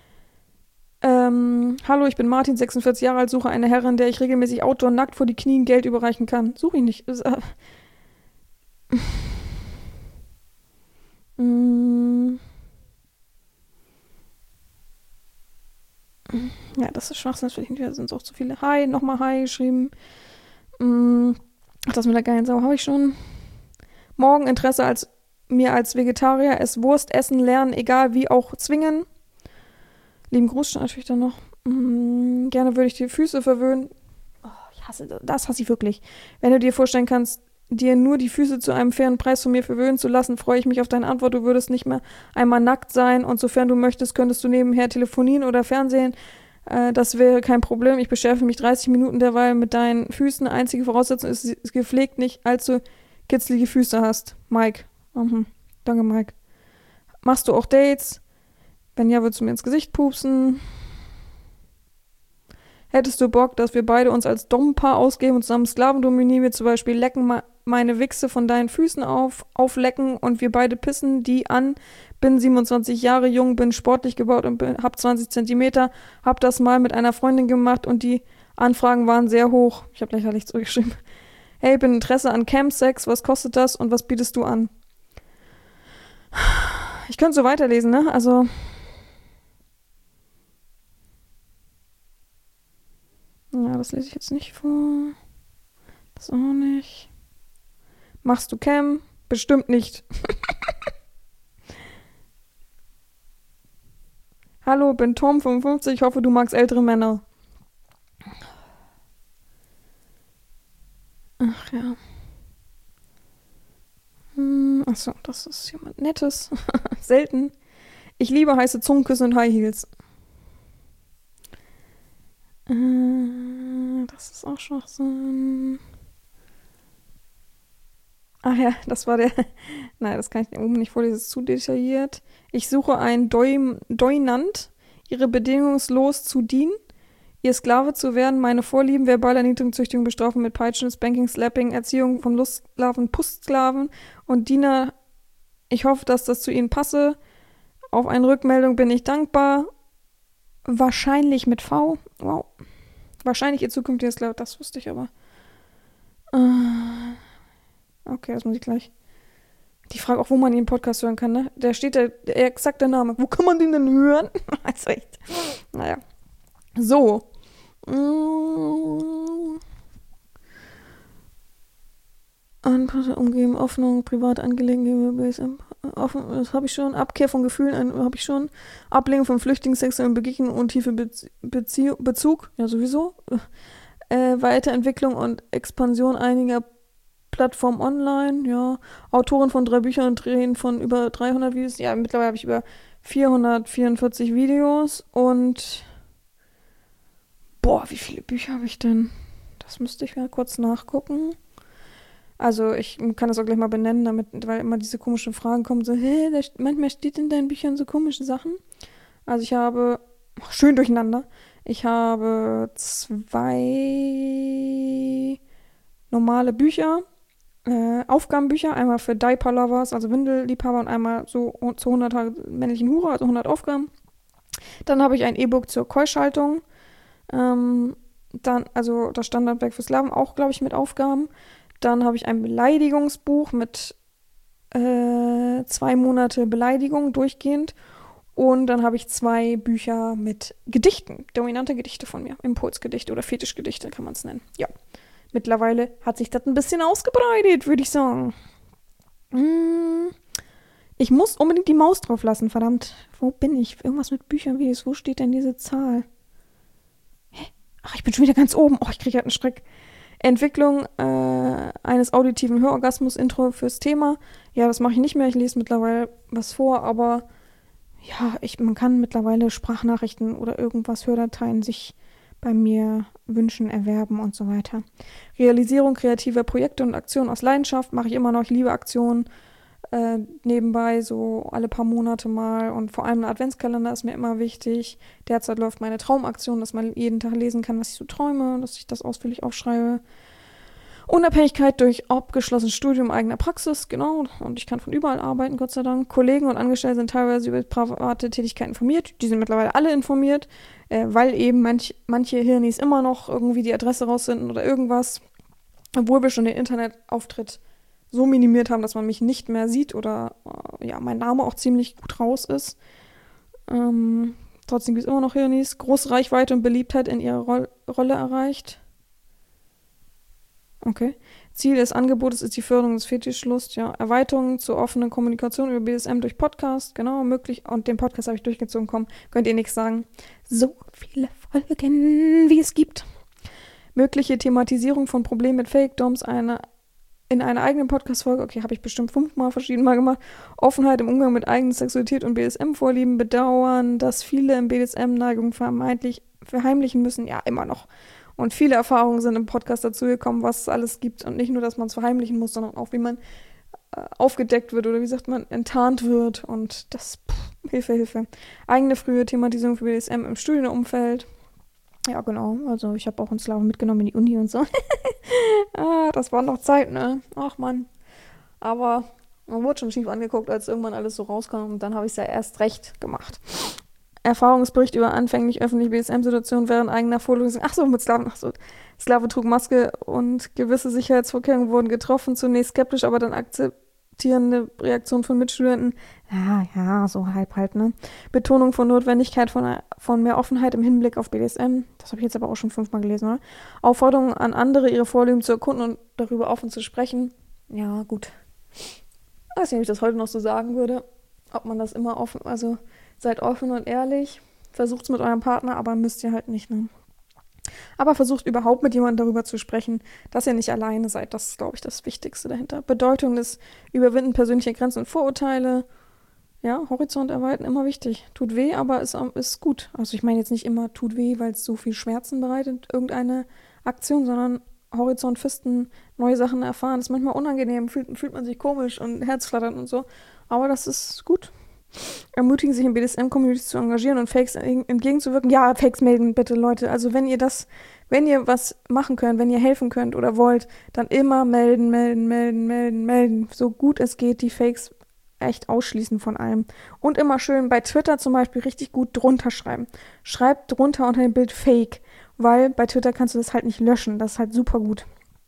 Hallo, ich bin Martin, 46 Jahre alt, suche eine Herrin, der ich regelmäßig outdoor nackt vor die Knien Geld überreichen kann. Suche ich nicht. Ja, das ist Schwachsinn, das finde ich nicht. Da sind auch zu viele. Hi, nochmal Hi geschrieben. Ach, das mit der geilen Sau habe ich schon. Morgen Interesse mir als Vegetarier, es Wurst essen, lernen, egal wie auch zwingen. Lieben Gruß stand natürlich dann noch. Gerne würde ich die Füße verwöhnen. Oh, das hasse ich wirklich. Wenn du dir vorstellen kannst, dir nur die Füße zu einem fairen Preis von mir verwöhnen zu lassen, freue ich mich auf deine Antwort. Du würdest nicht mehr einmal nackt sein und sofern du möchtest, könntest du nebenher telefonieren oder Fernsehen. Das wäre kein Problem. Ich beschäftige mich 30 Minuten derweil mit deinen Füßen. Einzige Voraussetzung ist gepflegt, nicht allzu kitzlige Füße hast. Mike. Danke, Mike. Machst du auch Dates? Wenn ja, würdest du mir ins Gesicht pupsen? Hättest du Bock, dass wir beide uns als Dom-Paar ausgeben und zusammen Sklaven dominieren? Wir zum Beispiel lecken meine Wichse von deinen Füßen auflecken und wir beide pissen die an. Bin 27 Jahre jung, bin sportlich gebaut und hab 20 Zentimeter. Hab das mal mit einer Freundin gemacht und die Anfragen waren sehr hoch. Ich habe lächerlich zurückgeschrieben. Hey, bin Interesse an Campsex. Was kostet das und was bietest du an? Ich könnte so weiterlesen, ne? Also ja, das lese ich jetzt nicht vor. Das auch nicht. Machst du Cam? Bestimmt nicht. Hallo, bin Tom, 55. Ich hoffe, du magst ältere Männer. Ach ja. Achso, das ist jemand Nettes. Selten. Ich liebe heiße Zungenküsse und High Heels. Das ist auch Schwachsinn. Ach ja, das war der. Nein, das kann ich oben nicht vorlesen, das ist zu detailliert. Ich suche einen Doinant, ihre bedingungslos zu dienen, ihr Sklave zu werden, meine Vorlieben, verbale Erniedrigung, Züchtigung, Bestrafung mit Peitschen, Spanking, Slapping, Erziehung von Lustsklaven, Pustsklaven und Diener. Ich hoffe, dass das zu ihnen passe. Auf eine Rückmeldung bin ich dankbar. Wahrscheinlich mit V. Wow. Wahrscheinlich ihr zukünftiger Sklave, das wusste ich aber. Okay, das muss ich gleich. Die Frage auch, wo man den Podcast hören kann, ne? Da steht der exakte Name. Wo kann man den denn hören? Also echt. Naja. So. Anpassung, Umgeben, Öffnung, private Angelegenheiten, offen, das habe ich schon. Abkehr von Gefühlen habe ich schon. Ablehnung von Flüchtlingen, sexuellen Begegnungen und tiefe Bezug, ja sowieso. Weiterentwicklung und Expansion einiger Plattformen online, ja. Autorin von 3 Büchern und Drehen von über 300 Videos. Ja, mittlerweile habe ich über 444 Videos und boah, wie viele Bücher habe ich denn? Das müsste ich mal kurz nachgucken. Also ich kann das auch gleich mal benennen, weil immer diese komischen Fragen kommen, so, hä, manchmal steht in deinen Büchern so komische Sachen. Also ich habe, schön durcheinander, ich habe 2 normale Bücher, Aufgabenbücher, einmal für Diaper-Lovers, also Windelliebhaber und einmal so zu 100 Tage männlichen Hure, also 100 Aufgaben. Dann habe ich ein E-Book zur Keuschhaltung, dann, also das Standardwerk für Sklaven, auch, glaube ich, mit Aufgaben. Dann habe ich ein Beleidigungsbuch mit 2 Monate Beleidigung durchgehend. Und dann habe ich 2 Bücher mit Gedichten, dominante Gedichte von mir. Impulsgedichte oder Fetischgedichte kann man es nennen. Ja, mittlerweile hat sich das ein bisschen ausgebreitet, würde ich sagen. Ich muss unbedingt die Maus drauf lassen, verdammt. Wo bin ich? Irgendwas mit Büchern, wie ist? Wo steht denn diese Zahl? Hä? Ach, ich bin schon wieder ganz oben. Oh, ich kriege halt einen Schreck. Entwicklung eines auditiven Hörorgasmus-Intro fürs Thema. Ja, das mache ich nicht mehr. Ich lese mittlerweile was vor, aber ja, man kann mittlerweile Sprachnachrichten oder irgendwas, Hördateien sich bei mir wünschen, erwerben und so weiter. Realisierung kreativer Projekte und Aktionen aus Leidenschaft mache ich immer noch. Ich liebe Aktionen nebenbei, so alle paar Monate mal. Und vor allem ein Adventskalender ist mir immer wichtig. Derzeit läuft meine Traumaktion, dass man jeden Tag lesen kann, was ich so träume, dass ich das ausführlich aufschreibe. Unabhängigkeit durch abgeschlossenes Studium eigener Praxis, genau. Und ich kann von überall arbeiten, Gott sei Dank. Kollegen und Angestellte sind teilweise über private Tätigkeiten informiert. Die sind mittlerweile alle informiert, weil eben manche Hirnis immer noch irgendwie die Adresse rausfinden oder irgendwas. Obwohl wir schon den Internetauftritt so minimiert haben, dass man mich nicht mehr sieht oder ja, mein Name auch ziemlich gut raus ist. Trotzdem gibt es immer noch Hirnis. Große Reichweite und Beliebtheit in ihrer Rolle erreicht. Okay. Ziel des Angebotes ist die Förderung des Fetischlust, ja. Erweiterung zur offenen Kommunikation über BDSM durch Podcast, genau, möglich. Und den Podcast habe ich durchgezogen, komm, könnt ihr nichts sagen. So viele Folgen, wie es gibt. Mögliche Thematisierung von Problemen mit Fake-Doms, in einer eigenen Podcast-Folge, okay, habe ich bestimmt 5-mal verschiedenmal gemacht. Offenheit im Umgang mit eigener Sexualität und BDSM-Vorlieben, bedauern, dass viele im BDSM-Neigung vermeintlich verheimlichen müssen, ja, immer noch. Und viele Erfahrungen sind im Podcast dazugekommen, was es alles gibt. Und nicht nur, dass man es verheimlichen muss, sondern auch, wie man aufgedeckt wird oder wie sagt man, enttarnt wird. Und das, Hilfe. Eigene frühe Thematisierung für BDSM im Studienumfeld. Ja, genau. Also ich habe auch einen Sklaven mitgenommen in die Uni und so. Das war noch Zeit, ne? Ach Mann. Aber man wurde schon schief angeguckt, als irgendwann alles so rauskam. Und dann habe ich es ja erst recht gemacht. Erfahrungsbericht über anfänglich öffentliche BDSM-Situationen während eigener Vorlesung. Mit Sklaven. Sklave trug Maske und gewisse Sicherheitsvorkehrungen wurden getroffen. Zunächst skeptisch, aber dann akzeptierende Reaktion von Mitstudenten. Ja, so halb halt, ne? Betonung von Notwendigkeit von mehr Offenheit im Hinblick auf BDSM. Das habe ich jetzt aber auch schon 5-mal gelesen, oder? Aufforderung an andere, ihre Vorlieben zu erkunden und darüber offen zu sprechen. Ja, gut. Ich weiß nicht, ob ich das heute noch so sagen würde. Ob man das immer offen, also seid offen und ehrlich, versucht's mit eurem Partner, aber müsst ihr halt nicht, ne? Aber versucht überhaupt mit jemandem darüber zu sprechen, dass ihr nicht alleine seid. Das ist, glaube ich, das Wichtigste dahinter. Bedeutung des Überwinden persönlicher Grenzen und Vorurteile. Ja, Horizont erweitern, immer wichtig. Tut weh, aber ist gut. Also ich meine jetzt nicht immer tut weh, weil es so viel Schmerzen bereitet, irgendeine Aktion, sondern Horizont fisten, neue Sachen erfahren. Das ist manchmal unangenehm, fühlt man sich komisch und Herzflattern und so. Aber das ist gut. Ermutigen, sich in BDSM-Communities zu engagieren und Fakes entgegenzuwirken. Ja, Fakes melden bitte, Leute. Also wenn ihr was machen könnt, wenn ihr helfen könnt oder wollt, dann immer melden. So gut es geht, die Fakes echt ausschließen von allem. Und immer schön bei Twitter zum Beispiel richtig gut drunter schreiben. Schreibt drunter unter dem Bild Fake, weil bei Twitter kannst du das halt nicht löschen. Das ist halt super gut.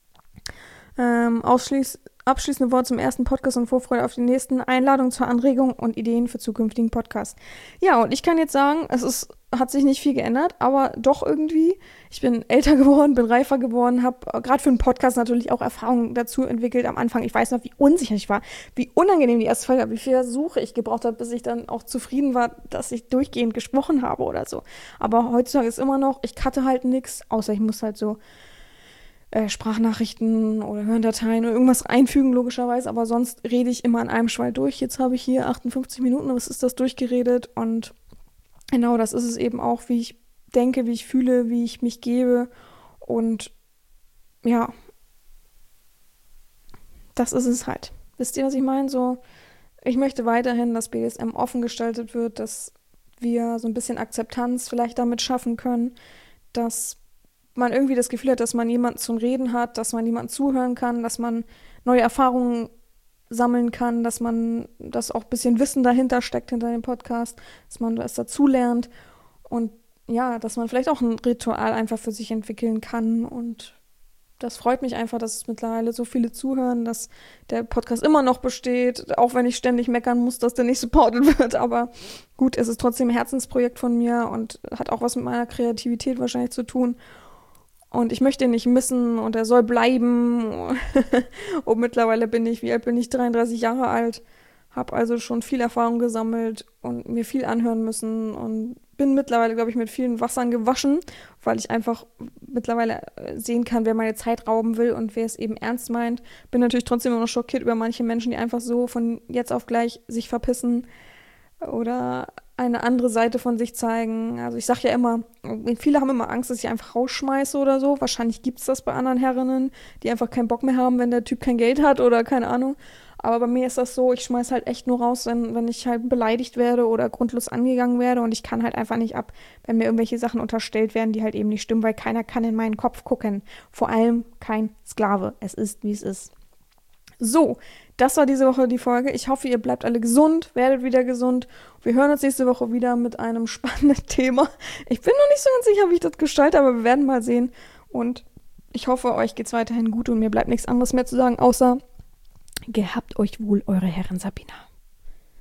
Abschließende Wort zum ersten Podcast und Vorfreude auf den nächsten. Einladung zur Anregung und Ideen für zukünftigen Podcasts. Ja, und ich kann jetzt sagen, hat sich nicht viel geändert, aber doch irgendwie. Ich bin älter geworden, bin reifer geworden, habe gerade für einen Podcast natürlich auch Erfahrungen dazu entwickelt am Anfang. Ich weiß noch, wie unsicher ich war, wie unangenehm die erste Folge war, wie viele Versuche ich gebraucht habe, bis ich dann auch zufrieden war, dass ich durchgehend gesprochen habe oder so. Aber heutzutage ist immer noch, ich cutte halt nichts, außer ich muss halt so Sprachnachrichten oder Hördateien oder irgendwas einfügen, logischerweise, aber sonst rede ich immer an einem Schwall durch. Jetzt habe ich hier 58 Minuten, was ist das, durchgeredet und genau das ist es eben auch, wie ich denke, wie ich fühle, wie ich mich gebe und ja, das ist es halt. Wisst ihr, was ich meine? So, ich möchte weiterhin, dass BDSM offen gestaltet wird, dass wir so ein bisschen Akzeptanz vielleicht damit schaffen können, dass man irgendwie das Gefühl hat, dass man jemanden zum Reden hat, dass man jemanden zuhören kann, dass man neue Erfahrungen sammeln kann, dass auch ein bisschen Wissen dahinter steckt, hinter dem Podcast, dass man das dazulernt und ja, dass man vielleicht auch ein Ritual einfach für sich entwickeln kann und das freut mich einfach, dass es mittlerweile so viele zuhören, dass der Podcast immer noch besteht, auch wenn ich ständig meckern muss, dass der nicht supportet wird. Aber gut, es ist trotzdem ein Herzensprojekt von mir und hat auch was mit meiner Kreativität wahrscheinlich zu tun. Und ich möchte ihn nicht missen und er soll bleiben. Und mittlerweile wie alt bin ich? 33 Jahre alt. Habe also schon viel Erfahrung gesammelt und mir viel anhören müssen und bin mittlerweile, glaube ich, mit vielen Wassern gewaschen, weil ich einfach mittlerweile sehen kann, wer meine Zeit rauben will und wer es eben ernst meint. Bin natürlich trotzdem immer noch schockiert über manche Menschen, die einfach so von jetzt auf gleich sich verpissen oder eine andere Seite von sich zeigen. Also ich sage ja immer, viele haben immer Angst, dass ich einfach rausschmeiße oder so. Wahrscheinlich gibt es das bei anderen Herrinnen, die einfach keinen Bock mehr haben, wenn der Typ kein Geld hat oder keine Ahnung. Aber bei mir ist das so, ich schmeiß halt echt nur raus, wenn ich halt beleidigt werde oder grundlos angegangen werde und ich kann halt einfach nicht ab, wenn mir irgendwelche Sachen unterstellt werden, die halt eben nicht stimmen, weil keiner kann in meinen Kopf gucken. Vor allem kein Sklave. Es ist, wie es ist. So, das war diese Woche die Folge. Ich hoffe, ihr bleibt alle gesund, werdet wieder gesund. Wir hören uns nächste Woche wieder mit einem spannenden Thema. Ich bin noch nicht so ganz sicher, wie ich das gestalte, aber wir werden mal sehen. Und ich hoffe, euch geht's weiterhin gut und mir bleibt nichts anderes mehr zu sagen, außer gehabt euch wohl, eure Herren Sabina.